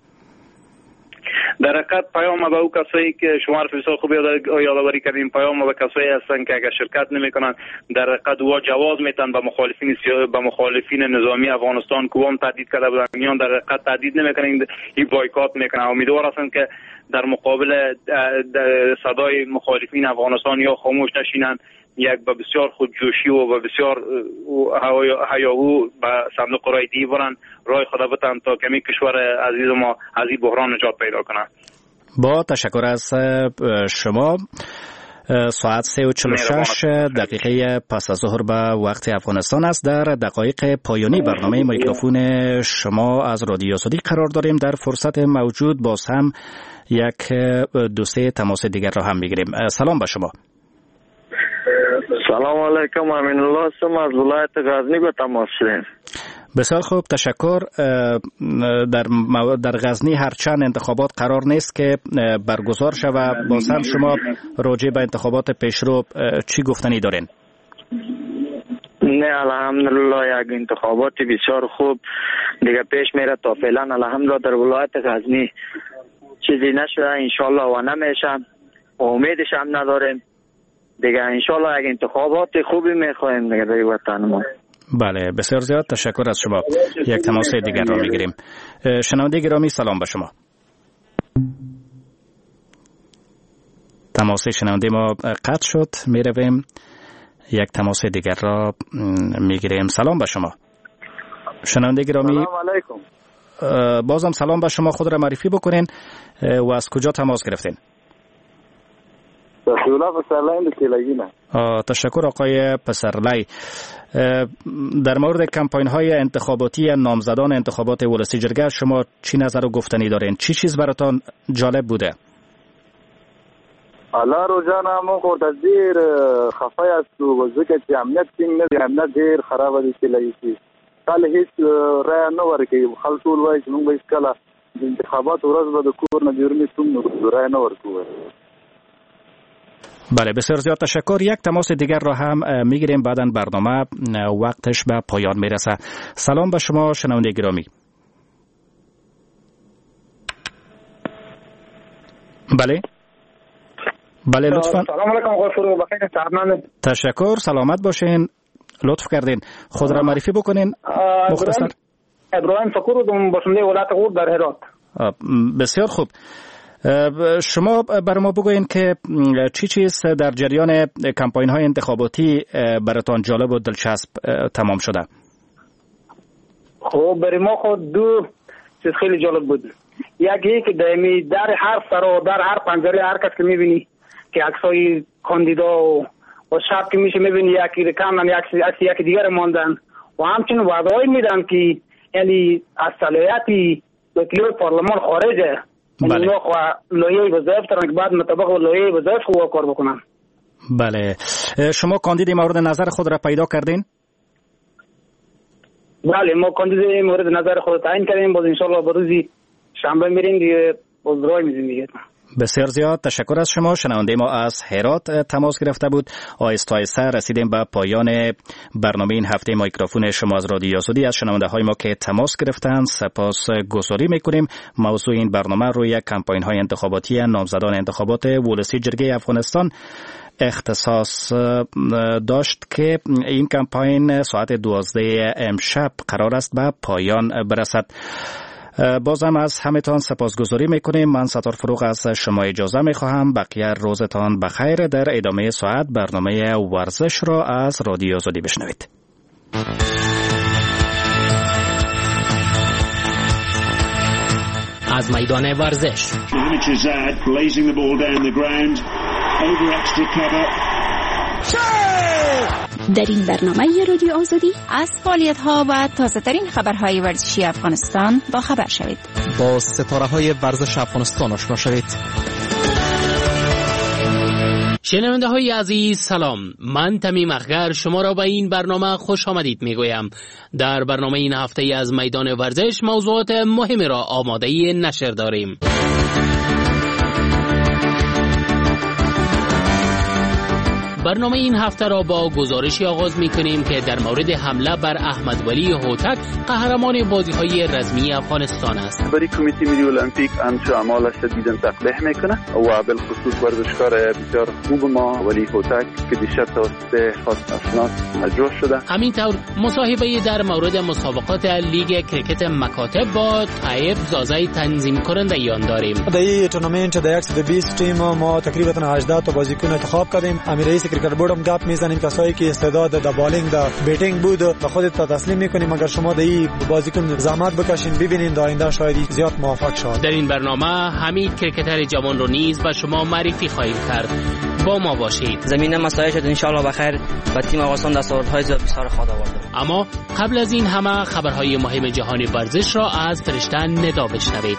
در حقیقت پیام به او کسایی که شما حرف بسیار خوب یادآوری کردین، پیام به کسایی هستند که اگر شرکت نمیکنن در حقیقت وا جواز میتن به مخالفین نظامی افغانستان که هم تهدید کرده بودن میان در حقیقت تهدید نمیکنن، این بایکات میکنن. امیدوار هستند که در مقابل صدای مخالفین افغانستان یا خاموش نشینن، یک به بسیار خودجوشی و به بسیار هیاهو به صندوق رای دی برن، رای خدا بتن تا کمی کشور عزیز ما از این بحران نجات پیدا کنه. با تشکر از شما. ساعت 3:46 دقیقه پس از ظهر به وقت افغانستان است. در دقایق پایانی برنامه میکروفون شما از رادیو آزادی قرار داریم. در فرصت موجود باز هم یک دو سه تماس دیگر را هم میگیریم. سلام به شما. سلام علیکم، امین الله هستم از ولایت غزنی به تماس شدیم. بسیار خوب، تشکر. در غزنی هرچند انتخابات قرار نیست که برگزار شود، باز هم شما راجع به انتخابات پیشرو چی گفتنی دارین؟ نه الحمدلله یک انتخابات بسیار خوب دیگه پیش میره تا فعلا الحمدلله در ولایت غزنی چیزی نشده انشالله و نمیشه، امیدش هم نداریم دیگه. انشالله یک انتخابات خوبی میخوایم دیگه در وطن ما. بله بسیار زیاد تشکر از شما. یک تماس دیگر را میگیریم. شنونده گرامی سلام به شما. تماس شنونده ما قطع شد، میرویم یک تماس دیگر را میگیریم. سلام به شما شنونده گرامی. سلام علیکم. بازم سلام به شما، خود را معرفی بکنین و از کجا تماس گرفتین؟ تشکر آقای پسرلی. در مورد کمپاین های انتخاباتی نامزدان انتخابات ولسی جرگه شما چی نظر و گفتنی دارین؟ چی چیز براتان جالب بوده؟ الله رو جانم خود از دیر خفای است و ذکر که امنیت تینگ ندی، امنیت دیر خراب دی کلیسی کل هیچ رای نورکی خلطول وای که نون بیش کلا انتخابات ورز با دکور ندیرمی سوم رای نورکو. بله بسیار زیاد تشکر. یک تماس دیگر را هم میگیریم، بعداً برنامه وقتش به پایان میرسه. سلام به شما شنونده گرامی. بله لطفاً. سلام علیکم آقای فروغ، بخیر سلامت. تشکر، سلامت باشین. لطف کردین خود را معرفی بکنین مختصر. ابراهیم فکور باشنده ولایت غور در هرات. بسیار خوب. شما بر ما بگوین که چی چیز در جریان کمپاین های انتخاباتی براتان جالب و دلچسب تمام شده؟ خب برای ما خود دو چیز خیلی جالب بود. یکی که در هر سر در هر پنجره هر کس که میبینی که عکسای کاندیدا و شب که میشه میبینی یکی رکامن یکی دیگر ماندن و همچنین وعده‌ای میدن که یعنی از صلاحیت وکیل پارلمان خارجه. بله. لایحه وظایف دارن که بعد مطابق لایحه وظایف خود کار بکنن. بله. شما کاندید مورد نظر خود را پیدا کردین؟ بله ما کاندید مورد نظر خود تعیین کردیم. باز ان شاء الله به روزی شنبه میریم دیگه باز رای میدیم دیگه. بسیار زیاد تشکر از شما. شنونده ما از هرات تماس گرفته بود. آهسته آهسته رسیدیم به پایان برنامه این هفته میکروفون شما از رادیو آزادی. از شنونده های ما که تماس گرفتند سپاس گزاری میکنیم. موضوع این برنامه روی کمپاین های انتخاباتی نامزدان انتخابات ولسی جرگه افغانستان اختصاص داشت که این کمپاین ساعت 12 امشب قرار است به پایان برسد. بازم از همتان سپاسگزاری میکنیم. من ستار فروغ از شما اجازه میخواهم. بقیه روزتان بخیر. در ادامه ساعت برنامه ورزش را از رادیو آزادی بشنوید. از میدان ورزش در این برنامه رادیو آزادی از فعالیت‌ها و تازه‌ترین خبرهای ورزشی افغانستان با خبر شوید. با ستاره‌های ورزش افغانستان آشنا شوید. شنونده های عزیز سلام. من تمیم اخگر شما را به این برنامه خوش آمدید میگویم. در برنامه این هفته از میدان ورزش موضوعات مهمی را آماده نشر داریم. برنامه این هفته را با گزارشی آغاز می‌کنیم که در مورد حمله بر احمد ولی هوتک قهرمان بازی‌های رزمی افغانستان است. برای کمیته ملی المپیک همچو اعمالش دیدن تقبیح میکنه و بالخصوص ورزشکار بسیار خوب ما ولی هوتک که دیشب توسط خاص اسناد مجروح شده. همینطور مصاحبه در مورد مسابقات لیگ کرکت مکاتب با طیب زازای تنظیم کننده یان داریم. در این تورنمنت در 120 تیم ما تقریبا 18 تا بازیکن انتخاب کردیم. امیر کرکت بورد هم گپ میزنیم کسایی که استعداد در بالینگ در بیٹینگ بود به خودت تسلیم میکنیم. اگر شما در این بازیکن زحمت بکشین ببینین در آینده شاید زیاد موفق شود. در این برنامه حمید کرکتر جوان رو نیز به شما معرفی خواهیم کرد. با ما باشید. زمینه مساعی شد ان شاء الله بخیر و تیم افغانستان دستاوردهای زیاد بسیار خواهد آورد. اما قبل از این همه خبرهای مهم جهانی ورزش را از فرشته ندا بشنوید.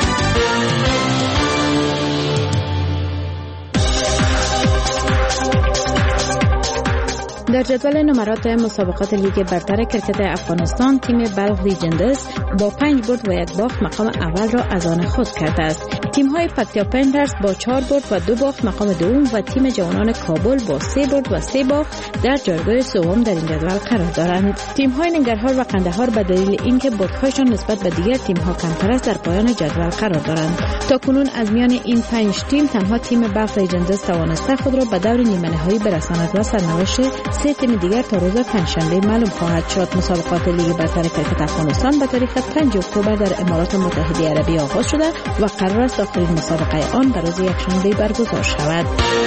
در جدول نمرات مسابقات لیگ برتر کرکت افغانستان تیم بلخ لیجندز با 5 برد و 1 باخت مقام اول را از آن خود کرده است. تیم‌های پکتیا پنترز با 4 برد و 2 باخت مقام دوم و تیم جوانان کابل با 3 برد و 3 باخت در جایگاه سوم در این جدول قرار دارند. تیم‌های ننگرهار و قندهار به دلیل اینکه بردهایشان نسبت به دیگر تیم‌ها کمتر است در پایان جدول قرار دارند. تاکنون از میان این 5 تیم تنها تیم بلخ لیجندز توانسته خود را به دور نیمه نهایی برساند و سرنوشت 3 تیم دیگر تا روز پنجشنبه معلوم خواهد شد. مسابقات لیگ برتر کرکت افغانستان به تاریخ 5 اکتبر در امارات متحده عربی آغاز شده و قرار است آخرین مسابقه آن به روز یکشنبه برگزار شود.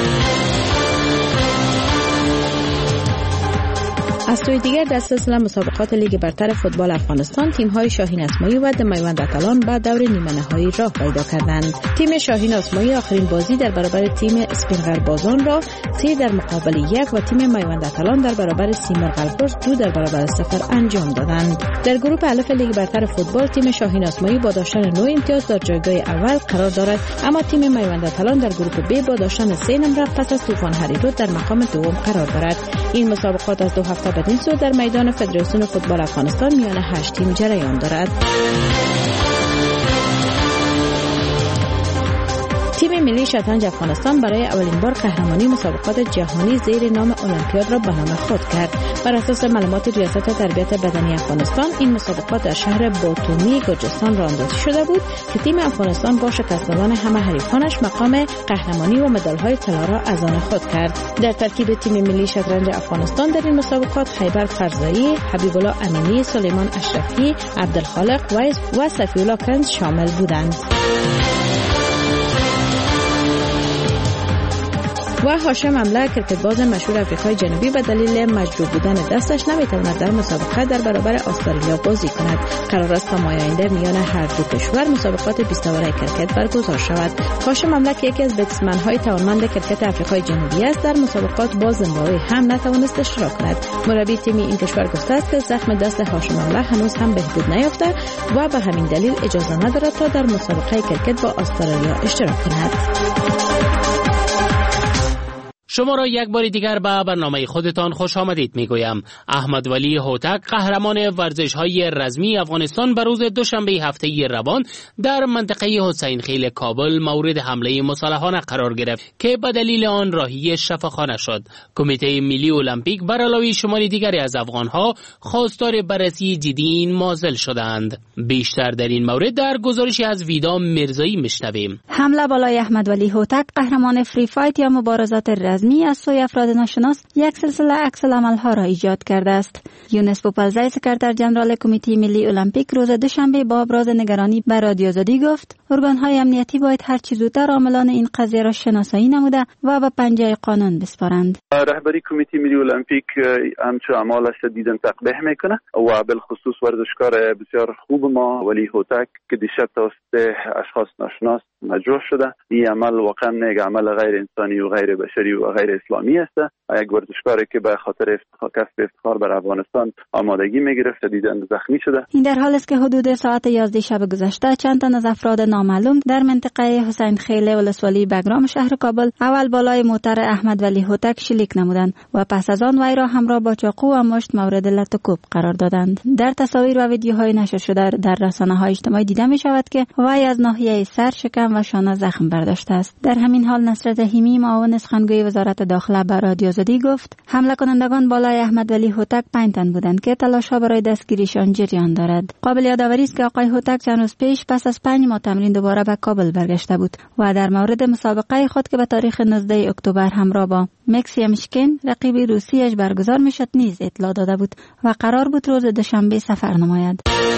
از سوی دیگر در سلسله مسابقات لیگ برتر فوتبال افغانستان تیم‌های شاهین اسماعی و دمیوند اتلان به دور نیمه نهایی راه پیدا کردند. تیم شاهین اسماعی آخرین بازی در برابر تیم اسپینغر بازان را 3 در مقابل 1 و تیم میوند اتلان در برابر سیمرغ البرز 2 در برابر 0 انجام دادند. در گروه الف لیگ برتر فوتبال تیم شاهین اسماعی با داشتن 9 امتیاز در جایگاه اول قرار دارد، اما تیم میوند اتلان در گروه B با داشتن 3 نمره پس از طوفان هریرود در مقام دوم قرار دارد. این مسابقات از 2 هفته بدین سو در میدان فدراسیون فوتبال افغانستان میان 8 تیم جریان دارد. تیم ملی شطرنج افغانستان برای اولین بار قهرمانی مسابقات جهانی زیر نام المپیاد را به نام خود کرد. بر اساس معلومات ریاست تربیت بدنی افغانستان این مسابقات در شهر باتومی گرجستان راه اندازی شده بود که تیم افغانستان با شکست دادن همه حریفانش مقام قهرمانی و مدال‌های طلا را از آن خود کرد. در ترکیب تیم ملی شطرنج افغانستان در این مسابقات خیبر فرزایی، حبیب الله امینی، سلیمان اشرفی، عبدالخالق ویس و صفی الله کنز شامل بودند. و هاشم امله کرکتباز مشهور آفریقای جنوبی به دلیل مجروح بودن دستش نمیتواند در مسابقه در برابر استرالیا بازی کند. قرار است تا ماه آینده میان هر دو کشور مسابقات 20 اوره کرکت برگزار شود. هاشم امله که یکی از بتسمن‌های توانمند کرکت آفریقای جنوبی است در مسابقات با زیمبابوه هم نتوانست اشتراک کند. مربی تیم این کشور گفته است که زخم دست هاشم امله هنوز هم بهبود نیافته و به همین دلیل اجازه ندارد تا در مسابقه کرکت با استرالیا اشتراک کند. شما را یک بار دیگر به برنامه خودتان خوش آمدید میگویم. احمد ولی هوتک قهرمان ورزش‌های رزمی افغانستان به روز دوشنبه هفته روان در منطقه حسین خیل کابل مورد حمله مسلحانه قرار گرفت که به دلیل آن راهی شفاخانه شد. کمیته ملی المپیک بر علاوه شماری دیگری از افغان‌ها خواستار بررسی جدی این معضل شدند. بیشتر در این مورد در گزارشی از ویدا میرزایی میشنویم. حمله بالای احمد ولی هوتک قهرمان فری فایت یا مبارزات رزمی از سوی افراد ناشناس یک سلسله عکس‌العمل‌ها را ایجاد کرده است. یونس پوپلزای سکرتر جنرال کمیته ملی المپیک روز دوشنبه با ابراز نگرانی به رادیو آزادی گفت ارگان‌های امنیتی باید هر چه زودتر عاملان این قضیه را شناسایی نموده و به پنجه قانون بسپارند. رهبری کمیته ملی المپیک همچون اعمال شدیداً تقبیح میکنه و بالخصوص ورزشکار بسیار خوب ما ولی هوتک که دیشب توسط اشخاص ناشناس مجروح شده. این عمل واقعا یک عمل غیر انسانی و غیر بشری و غیر اسلامی است. یک ورزشکاری که به خاطر کسب افتخار بر افغانستان آمادگی میگرفت شدیداً زخمی شده. این در حالی است که حدود ساعت 11 شب گذشته چند تن از افراد نامعلوم در منطقه حسین خیل ولسوالی بگرام شهر کابل اول بالای موتر احمد ولی هوتک شلیک نمودند و پس از آن وی را همراه با چاقو و مشت مورد لط و کوب قرار دادند. در تصاویر و ویدیوهای نشر شده در رسانه‌های اجتماعی دیده می شود که وی از ناحیه سر، شکم و شانه زخم برداشته است. در همین حال نصرت حیمی معاون سخنگوی وزارت داخله به رادیو آزادی گفت حمله کنندگان بالای احمد ولی هوتک 5 تن بودند که تلاش‌ها برای دستگیریشان جریان دارد. قابل یادآوری است که آقای هوتک چند روز پیش پس از 5 ماه تمرین دوباره به کابل برگشته بود و در مورد مسابقه خود که به تاریخ 19 اکتبر همراه با مکسی مشکن رقیب روسیش برگزار میشد نیز اطلاع داده بود و قرار بود روز دوشنبه سفر نماید.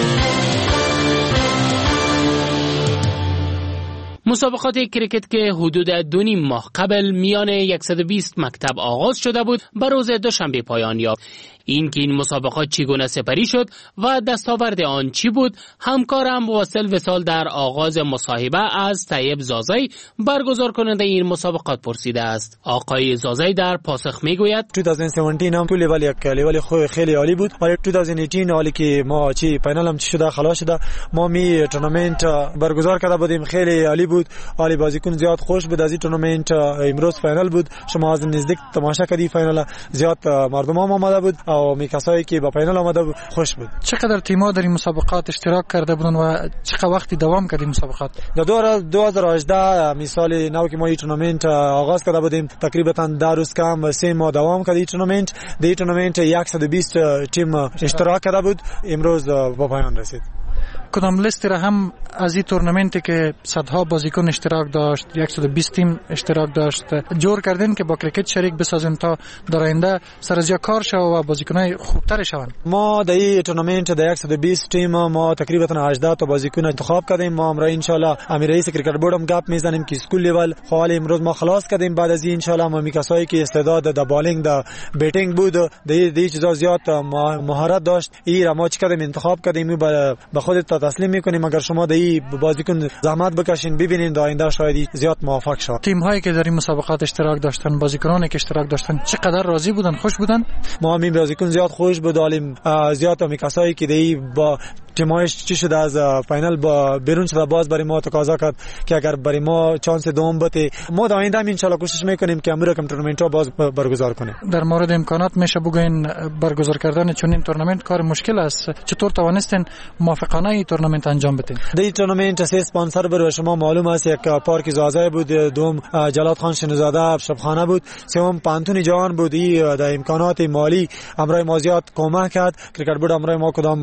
مسابقات کریکت که حدود 2.5 ماه قبل میان 120 مکتب آغاز شده بود به روز دوشنبه پایان یافت. این که این مسابقات چگونه سپری شد و دستاورد آن چی بود، همکارم واصل وصال در آغاز مصاحبه از طیب زازی برگزار کننده این مسابقات پرسیده است. آقای زازی در پاسخ میگوید 2017 هم تو لیول خیلی عالی بود، ولی 2018 حالی که ما چی فینال هم شده خلاص شده، ما می تورنمنت برگزار کرده بودیم، خیلی عالی بود، عالی بازیکن زیاد خوش بود. از این تورنمنت امروز فینال بود، شما از نزدیک تماشا کردی فینال، زیاد مردم هم آمده بود و می کسایی که با فینال آمده بود خوش بود. چقدر تیم‌ها در این مسابقات اشتراک کرده بودن و چقدر وقتی دوام کرد این مسابقات؟ در 2018 مثال نو که ما این تورنمنت آغاز کرده بودیم، تقریبا 10 روز کم 3 ماه دوام کرد این تورنمنت. در این تورنمنت 120 تیم اشتراک کرده بود، امروز با پایان رسید. کدام لیست را هم از این تورنمنتی که صدها بازیکن اشتراک داشت، 120 تیم اشتراک داشت، جور کردن که با کریکت شریک بسازیم تا در آینده سر از جا کار شود و بازیکنای خوبتر شوند. ما در این تورنمنت در 120 تیم ما تقریبا 18 تا بازیکن انتخاب کردیم. ما امروز ان شاء الله امیر رئیس کرکت بورد هم گپ میزنیم که اسکول لیول حال امروز ما خلاص کردیم. بعد از این ان شاء الله ما میکسایی که استعداد در بالینگ در بیٹنگ بود، در چیزا زیاد مهارت داشت، این ما چی کردیم انتخاب کردیم به خودت تسلیم میکنیم. اگر شما در این بازیکن زحمت بکشین ببینین در آینده شاید زیاد موفق شد. تیم هایی که در این مسابقات اشتراک داشتن، بازیکنانی که اشتراک داشتن چقدر راضی بودن، خوش بودن؟ ما همین بازیکن زیاد خوش بود، عالم زیاد هم کسایی که در با تیمایش چی شده از فینال با بیرون شده باز برای ما تقاضا کرد که اگر برای ما چانس دوم بده، ما در آینده ان شاء الله کوشش میکنیم که امروز کم تورنمنت ها باز برگزار کنیم. در مورد امکانات میشه بگین برگزار کردن چنین تورنمنت کار مشکل است، چطور توانستین موافقانه این تورنمنت انجام بدین؟ در این تورنمنت سه اسپانسر برای شما معلوم است، یک پارک زازای بود، دوم جلال خان شنوزاده شبخانه بود، سوم پانتون جهان بود. این در امکانات مالی امروز ما زیاد کمک کرد. کرکت بورد امروز ما کدام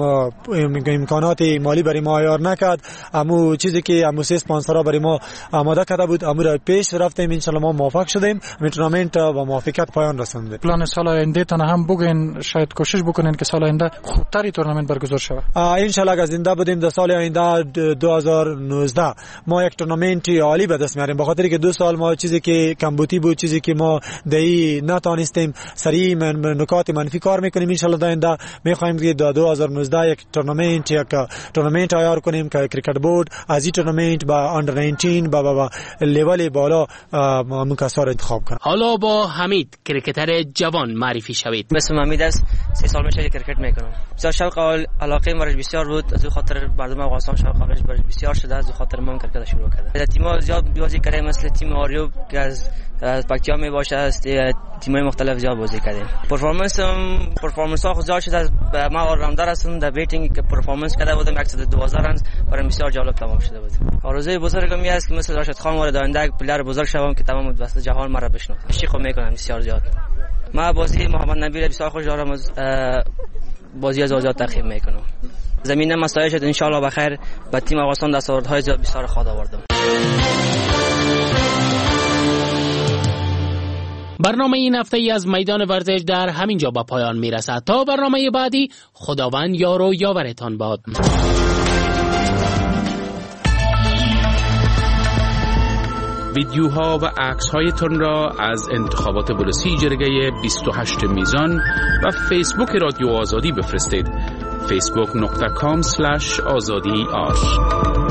امکانات مالی برای ما عیار نکرد، امو چیزی که امو سه اسپانسرها برای ما آماده کرده بود امو را پیش رفتیم، ان شاء الله ما موفق شدیم، این تورنمنت با موافقت پایان رسوند. پلان سال آینده تان هم بگین، شاید کوشش بکنین که سال آینده خوبتری تورنمنت برگزار شود. ان شاء الله اگر زنده بودیم در سال آینده 2019 ما یک تورنمنت عالی به دست میاریم، بخاطر که 2 سال ما چیزی که کمبودی بود، چیزی که ما دایی نتونستیم سریع نکات منفی کار میکنیم. ان شاء الله آینده میخوایم که 2019 یک تورنمنت عیار کنیم که کرکت بورد از این تورنمنت با اندر 19 با لیول بالا مکسار انتخاب کنه. حالا با حمید کرکتر جوان معرفی شوید. اسمم حمید است، 3 سال میشه کرکت میکنم. بسیار شوق و علاقه مرا بسیار بود، از خاطر مردم افغانستان شوق بسیار شده، از خاطر من کرکت شروع کردم. در تیم‌ها زیاد بازی کردم، مثل تیم آریوب که از پکتیا می باشه است تیم‌های مختلف زیاد بازی کردیم. پرفورمنس ها زیاد شد. ما آلراوندر هستم، در بیتینگ که پرفورمنس کرده بودم 112 رن، برای بسیار جالب تمام شده بود. آرزوی بزرگم این است که مثل راشد خان وارد آینده یک پلیر بزرگ شوم که تمام وسط جهان مرا بشناسه. عشق میکنم بسیار زیاد. ما بازی محمد نبی را بسیار خوش دارم، بازی از زیاد تعقیب میکنم. زمین مساعد شد ان شاء الله بخیر. با تیم افغانستان دستاوردهای زیاد بسیار خواهد آوردم. برنامه این هفته ای از میدان ورزش در همین جا به پایان میرسد. تا برنامه بعدی، خداوند یار و یاورتان باد. ویدیوها و عکس‌هایتان را از انتخابات بولسی جرگه 28 میزان و فیسبوک رادیو آزادی بفرستید. facebook.com/azadi